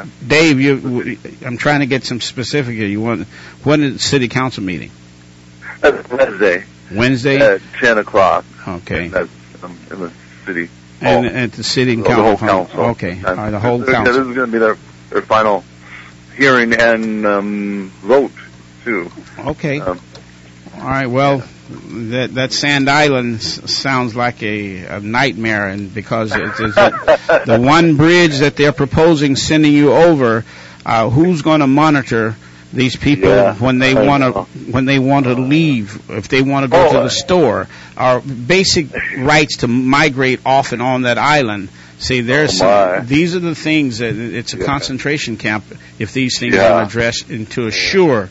Dave, I'm trying to get some specific here. When is the city council meeting? Wednesday. Wednesday? At 10 o'clock. Okay. That's in the city. And at the city council? The whole council. Okay, all right, the whole council. This is going to be their final hearing and vote too. Okay. All right. Well, that Sand Island sounds like a nightmare, and because it's the one bridge that they're proposing sending you over, who's going to monitor these people when they want to leave, if they want to go to the some basic rights to migrate off and on that island. See, these are the things that it's a concentration camp if these things aren't addressed and to assure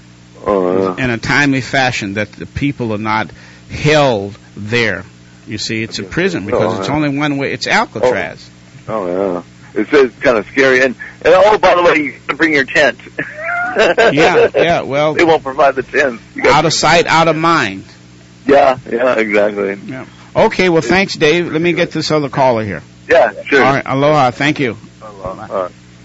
in a timely fashion that the people are not held there. You see, it's a prison because it's only one way. It's Alcatraz. Oh yeah. It's kind of scary. And oh, by the way, you can bring your tent. yeah. Well, they won't provide the tent. Out of sight, out of mind. Yeah, exactly. Yeah. Okay, well, thanks, Dave. Let me get this other caller here. Yeah, sure. All right, aloha. Thank you. Aloha.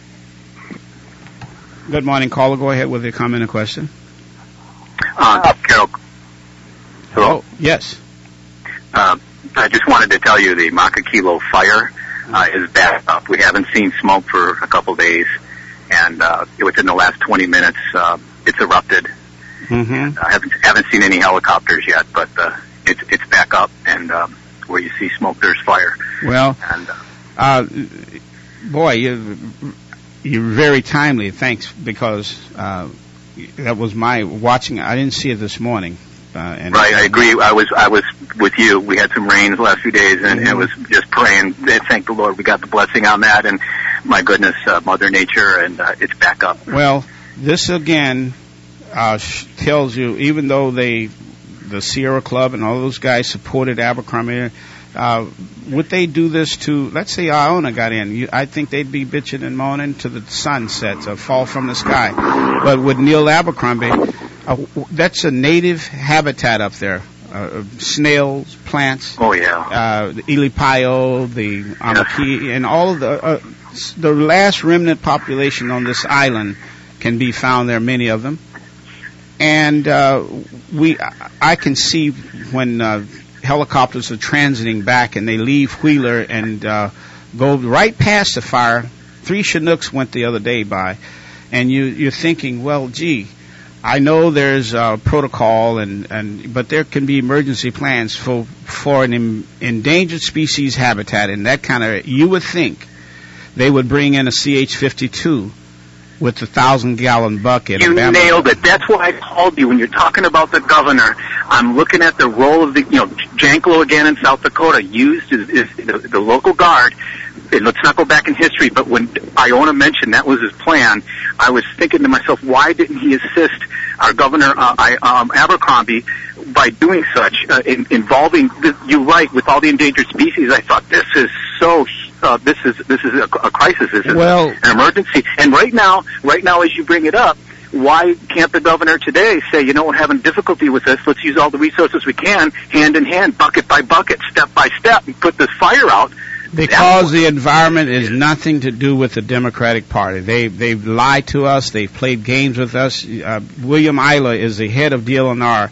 Good morning, caller. Go ahead with your comment or question. Carol. Hello? Yes. I just wanted to tell you the Makakilo fire is back up. We haven't seen smoke for a couple days, and within the last 20 minutes, it's erupted. Mm-hmm. I haven't seen any helicopters yet, but it's back up, and where you see smoke, there's fire. Well, boy, you're very timely. Thanks, because that was my watching. I didn't see it this morning. Right, I agree. I was with you. We had some rain the last few days, and it was just praying. Thank the Lord, we got the blessing on that. And my goodness, Mother Nature, and it's back up. Well, this again tells you, even though the Sierra Club and all those guys supported Abercrombie, would they do this to, let's say Iona got in, I think they'd be bitching and moaning to the sun sets or fall from the sky. But with Neil Abercrombie, that's a native habitat up there. Snails, plants. Oh, yeah. The Ilipayo, the Amaki, and all of the last remnant population on this island can be found there, many of them. And I can see when helicopters are transiting back and they leave Wheeler and go right past the fire. 3 Chinooks went the other day by, and you're thinking, well, gee, I know there's a protocol, but there can be emergency plans for an endangered species habitat, and that kind of, you would think they would bring in a CH-52 with the 1,000-gallon bucket. You nailed it. That's why I called you. When you're talking about the governor, I'm looking at the role of the, Janklow again in South Dakota used is the local guard. And let's not go back in history, but when Iona mentioned that was his plan, I was thinking to myself, why didn't he assist our governor, Abercrombie, by doing such, involving, you're right, with all the endangered species. I thought, this is so, this is a crisis. This is an emergency. And right now, as you bring it up, why can't the governor today say, we're having difficulty with this, let's use all the resources we can, hand in hand, bucket by bucket, step by step, and put this fire out? Because the environment is nothing to do with the Democratic Party. They've lied to us. They've played games with us. William Isla is the head of DLNR.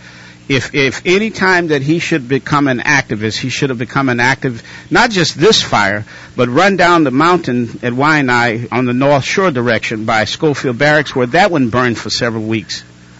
If any time that he should become an activist, he should have become an active, not just this fire, but run down the mountain at Waianae on the North Shore direction by Schofield Barracks, where that one burned for several weeks.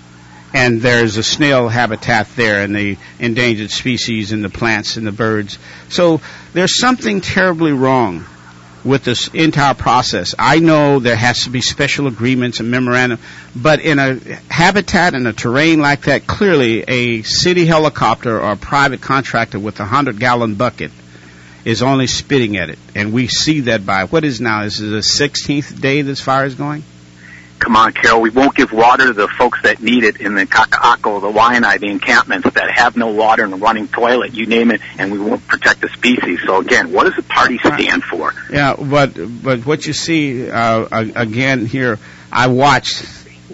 And there's a snail habitat there, and the endangered species, and the plants, and the birds. So there's something terribly wrong with this entire process. I know there has to be special agreements and memorandum, but in a habitat and a terrain like that, clearly a city helicopter or a private contractor with a 100-gallon bucket is only spitting at it. And we see that by, what is now, this is the 16th day this fire is going? Come on, Carol, we won't give water to the folks that need it in the Kaka'ako, the Waianae, the encampments that have no water and a running toilet, you name it, and we won't protect the species. So again, what does the party stand for? Yeah, but what you see, again here, I watched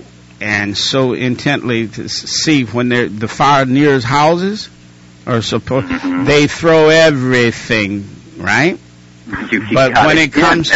and so intently to see when the fire nears houses, or they throw everything, right? But when it comes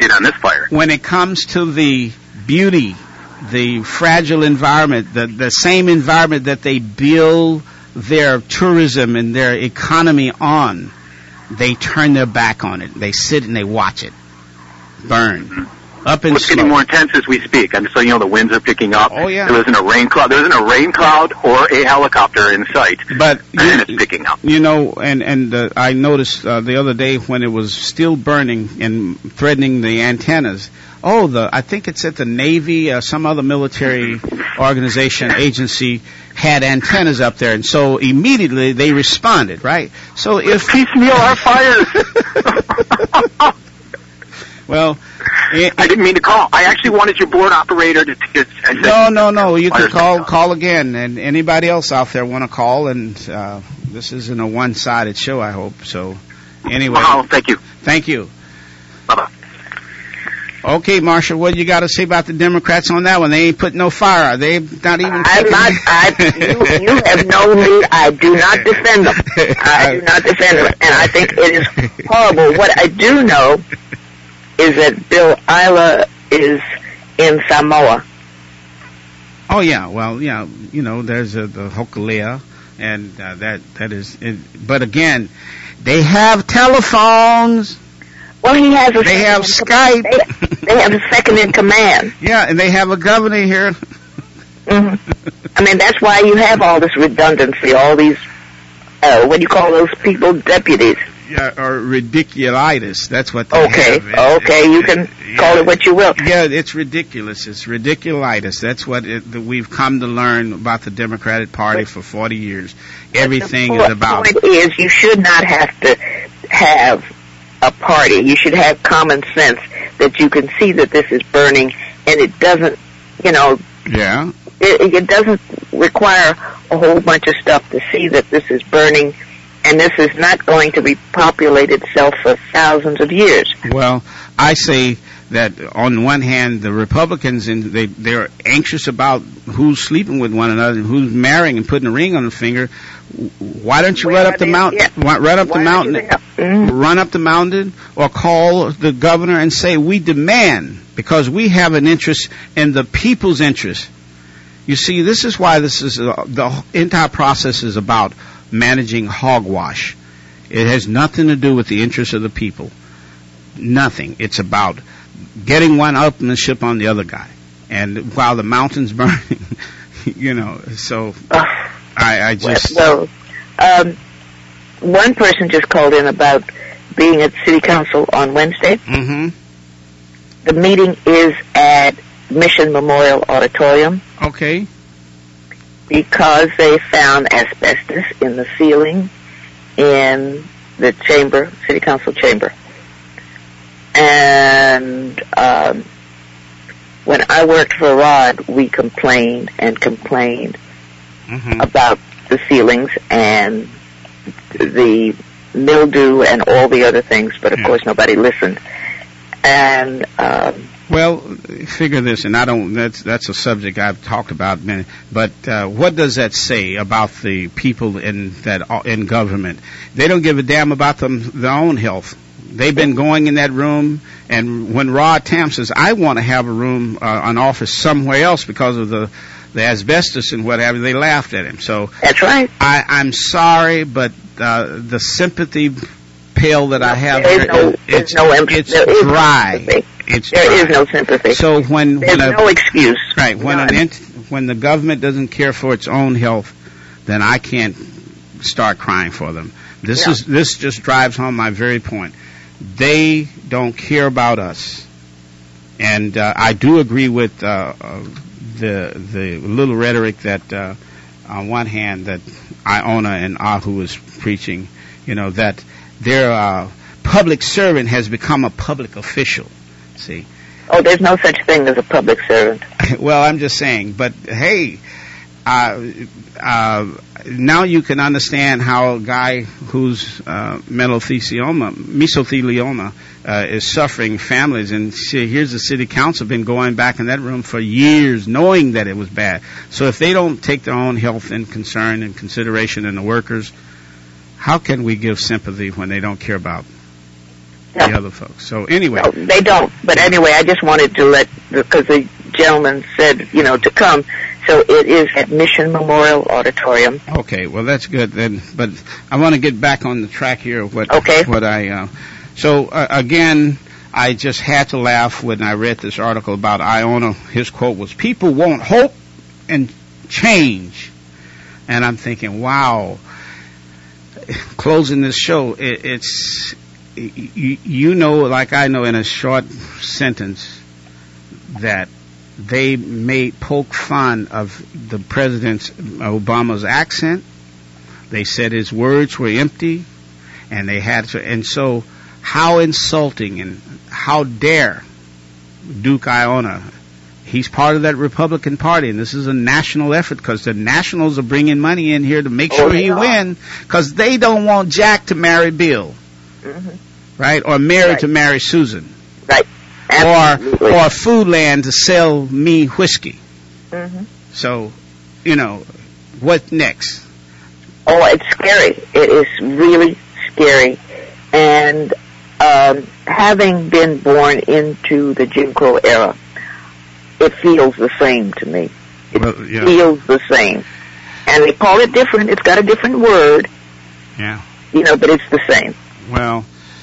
to the beauty, the fragile environment, the same environment that they build their tourism and their economy on, they turn their back on it. They sit and they watch it burn. Up in It's getting more intense as we speak. I mean, so the winds are picking up. Oh yeah. There isn't a rain cloud. There isn't a rain cloud or a helicopter in sight. But and it's picking up. I noticed the other day when it was still burning and threatening the antennas. I think it's at the Navy, some other military organization, agency had antennas up there, and so immediately they responded, right? So if piecemeal our fires. Well, I didn't mean to call. I actually wanted your board operator to. No. You can call again, and anybody else out there want to call. And this isn't a one-sided show, I hope. So, anyway. Thank you. Thank you. Bye-bye. Okay, Marsha, what you got to say about the Democrats on that one? They ain't put no fire. They not even. You have known me. I do not defend them. I do not defend them, and I think it is horrible. What I do know is that Bill Isla is in Samoa. Oh yeah, well yeah, there's the Hokulea, and that is. But again, they have telephones. Well, they have Skype. They have a second in command. Yeah, and they have a governor here. Mm-hmm. I mean, that's why you have all this redundancy, all these, what do you call those people, deputies? Yeah, or ridiculitis. That's what they have. Okay, you can call it what you will. Yeah, it's ridiculous. It's ridiculitis. That's what we've come to learn about the Democratic Party for 40 years. Everything is about. The point is, you should not have to have a party. You should have common sense that you can see that this is burning, and it doesn't, Yeah. It doesn't require a whole bunch of stuff to see that this is burning, and this is not going to repopulate itself for thousands of years. Well, I say that on one hand, the Republicans, they're anxious about who's sleeping with one another and who's marrying and putting a ring on the finger. Why don't you run up the mountain? Run up the mountain, or call the governor and say, we demand, because we have an interest in the people's interest. You see, this is why the entire process is about managing hogwash. It has nothing to do with the interests of the people. nothing. It's about getting one upmanship on the other guy. And while the mountain's burning, so I just... Well, one person just called in about being at City Council on Wednesday. Mm-hmm. The meeting is at Mission Memorial Auditorium. Okay. Because they found asbestos in the ceiling in the chamber, City Council chamber. And when I worked for Rod, we complained about the ceilings and the mildew and all the other things, but of course nobody listened. And well, figure this, and that's a subject I've talked about many, but what does that say about the people in government? They don't give a damn about their own health. They've been going in that room, and when Rod Tam says, I want to have a room, an office somewhere else because of the asbestos and what have you, they laughed at him. So that's right. I'm sorry, but the sympathy pill that I have here, it's dry. There is no sympathy. So when no excuse. Right. When the government doesn't care for its own health, then I can't start crying for them. This just drives home my very point. They don't care about us, and I do agree with the little rhetoric that on one hand that Iona and Ahu is preaching, that their public servant has become a public official. See? Oh, there's no such thing as a public servant. Well, I'm just saying, but hey, now you can understand how a guy whose mesothelioma is suffering families, and here's the city council been going back in that room for years knowing that it was bad. So if they don't take their own health in concern and consideration in the workers, how can we give sympathy when they don't care about the other folks? So anyway. No, they don't. But anyway, I just wanted to because the gentleman said, to come. So it is at Mission Memorial Auditorium. Okay, well that's good then. But I want to get back on the track here of what I. So again, I just had to laugh when I read this article about Iona. His quote was, "People want hope and change," and I'm thinking, wow. Closing this show, it's like I know in a short sentence that they poke fun of the President Obama's accent. They said his words were empty, and they had to. And so, how insulting and how dare Duke Iona? He's part of that Republican Party, and this is a national effort because the Nationals are bringing money in here to make sure he wins because they don't want Jack to marry Bill, right? Or Mary to marry Susan, right? Or Foodland to sell me whiskey. So, what next? Oh, it's scary. It is really scary. And having been born into the Jim Crow era, it feels the same to me. It feels the same. And they call it different. It's got a different word. Yeah. But it's the same. Well.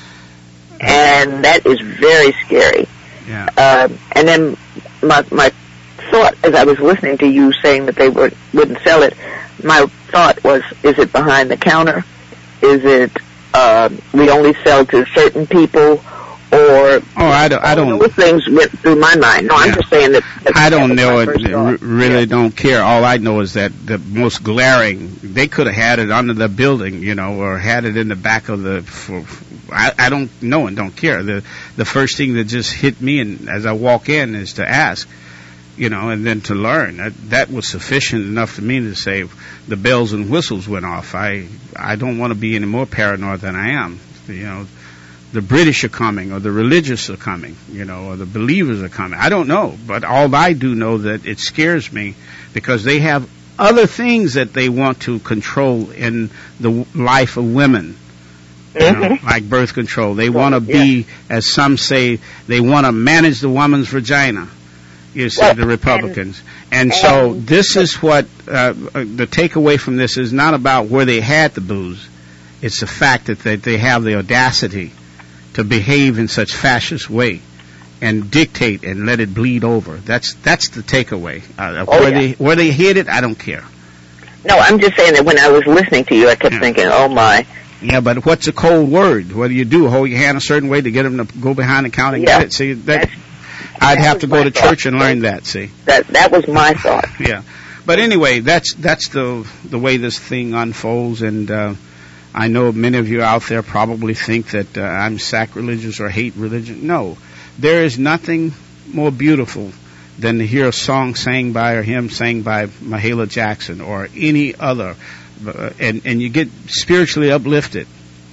And that is very scary. Yeah. And then my thought, as I was listening to you saying that they wouldn't sell it, my thought was, is it behind the counter? Is it we only sell to certain people? Or I don't. Those things went through my mind. No, I'm just saying that I don't know it. Really don't care. All I know is that the most glaring, they could have had it under the building, or had it in the back of the. I don't know and don't care. The first thing that just hit me, and as I walk in, is to ask, and then to learn. That was sufficient enough for me to say the bells and whistles went off. I don't want to be any more paranoid than I am. The British are coming, or the religious are coming, or the believers are coming. I don't know, but all I do know that it scares me because they have other things that they want to control in the life of women, like birth control. They want to be, as some say, they want to manage the woman's vagina. You see, the Republicans. And so this is what the takeaway from this is not about where they had the booze. It's the fact that they have the audacity to behave in such fascist way and dictate and let it bleed over. That's the takeaway. Where they hit it, I don't care. No, I'm just saying that when I was listening to you, I kept thinking, oh my. Yeah, but what's a cold word? What do you do? Hold your hand a certain way to get them to go behind the counter and get it? See, I'd have to go to church and learn that, see. That was my thought. Yeah. But anyway, that's the way this thing unfolds, and I know many of you out there probably think that I'm sacrilegious or hate religion. No. There is nothing more beautiful than to hear a song sang by or hymn sang by Mahalia Jackson or any other, and you get spiritually uplifted.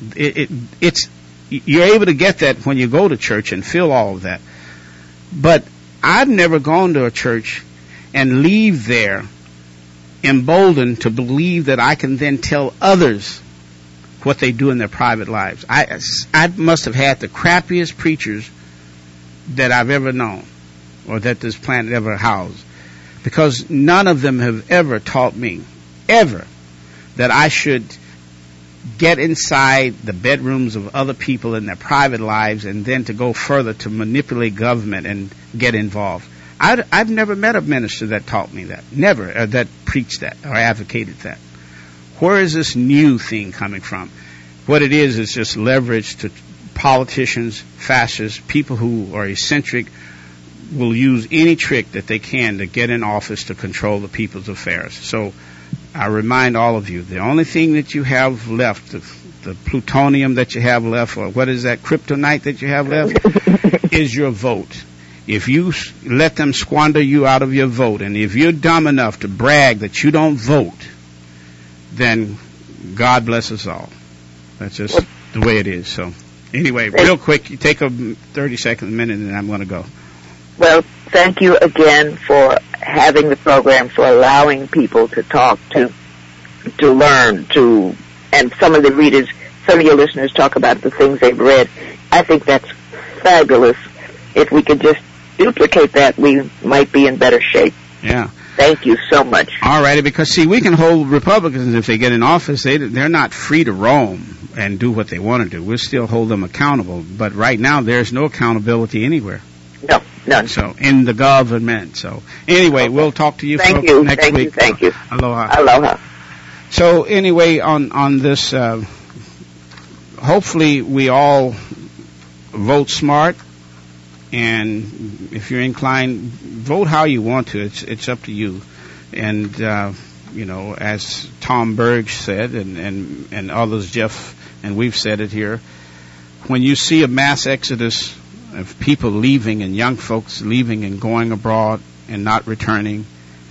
You're able to get that when you go to church and feel all of that. But I've never gone to a church and leave there emboldened to believe that I can then tell others what they do in their private lives. I must have had the crappiest preachers that I've ever known, or that this planet ever housed, because none of them have ever taught me, ever, that I should get inside the bedrooms of other people in their private lives and then to go further to manipulate government and get involved. I've never met a minister that taught me that, never, that preached that or advocated that. Where is this new thing coming from? What it is just leverage to politicians, fascists, people who are eccentric, will use any trick that they can to get in office to control the people's affairs. So I remind all of you, the only thing that you have left, the plutonium that you have left, or what is that, kryptonite that you have left, is your vote. If you let them squander you out of your vote, and if you're dumb enough to brag that you don't vote, then God bless us all. That's just the way it is. So anyway, real quick, you take a 30-second minute, and I'm going to go. Well, thank you again for having the program, for allowing people to talk, to learn, and some of your listeners talk about the things they've read. I think that's fabulous. If we could just duplicate that, we might be in better shape. Yeah. Thank you so much. All righty, because see, we can hold Republicans if they get in office. They're not free to roam and do what they want to do. We'll still hold them accountable. But right now, there's no accountability anywhere. No, none. So in the government. So anyway, we'll talk to you next week. Thank you. Aloha. Aloha. So anyway, on this, hopefully we all vote smart. And if you're inclined, vote how you want to. It's up to you. And as Tom Berg said, and others, Jeff, and we've said it here, when you see a mass exodus of people leaving and young folks leaving and going abroad and not returning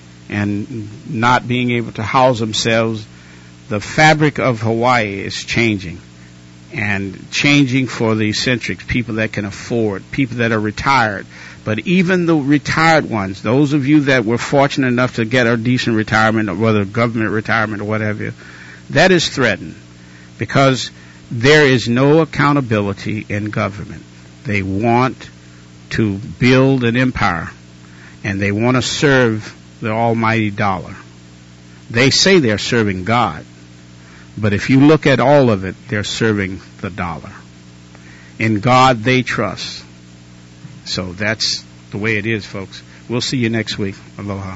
and not being able to house themselves, the fabric of Hawaii is changing. And changing for the eccentrics, people that can afford, people that are retired. But even the retired ones, those of you that were fortunate enough to get a decent retirement, or whether government retirement or whatever, that is threatened because there is no accountability in government. They want to build an empire, and they want to serve the almighty dollar. They say they're serving God. But if you look at all of it, they're serving the dollar. In God they trust. So that's the way it is, folks. We'll see you next week. Aloha.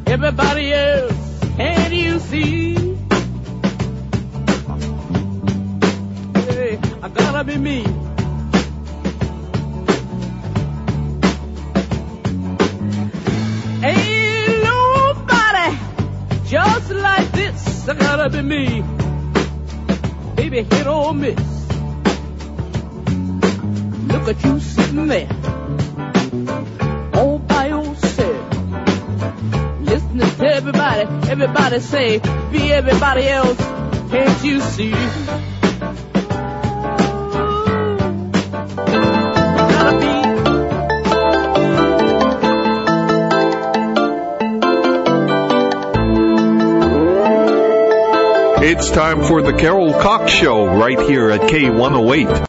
Everybody else, can't you see? me. Ain't nobody just like this. I gotta be me. Baby, hit or miss. Look at you sitting there, all by yourself, listening to everybody. Everybody say, be everybody else. Can't you see? Gotta be. It's time for the Carol Cox Show right here at K108.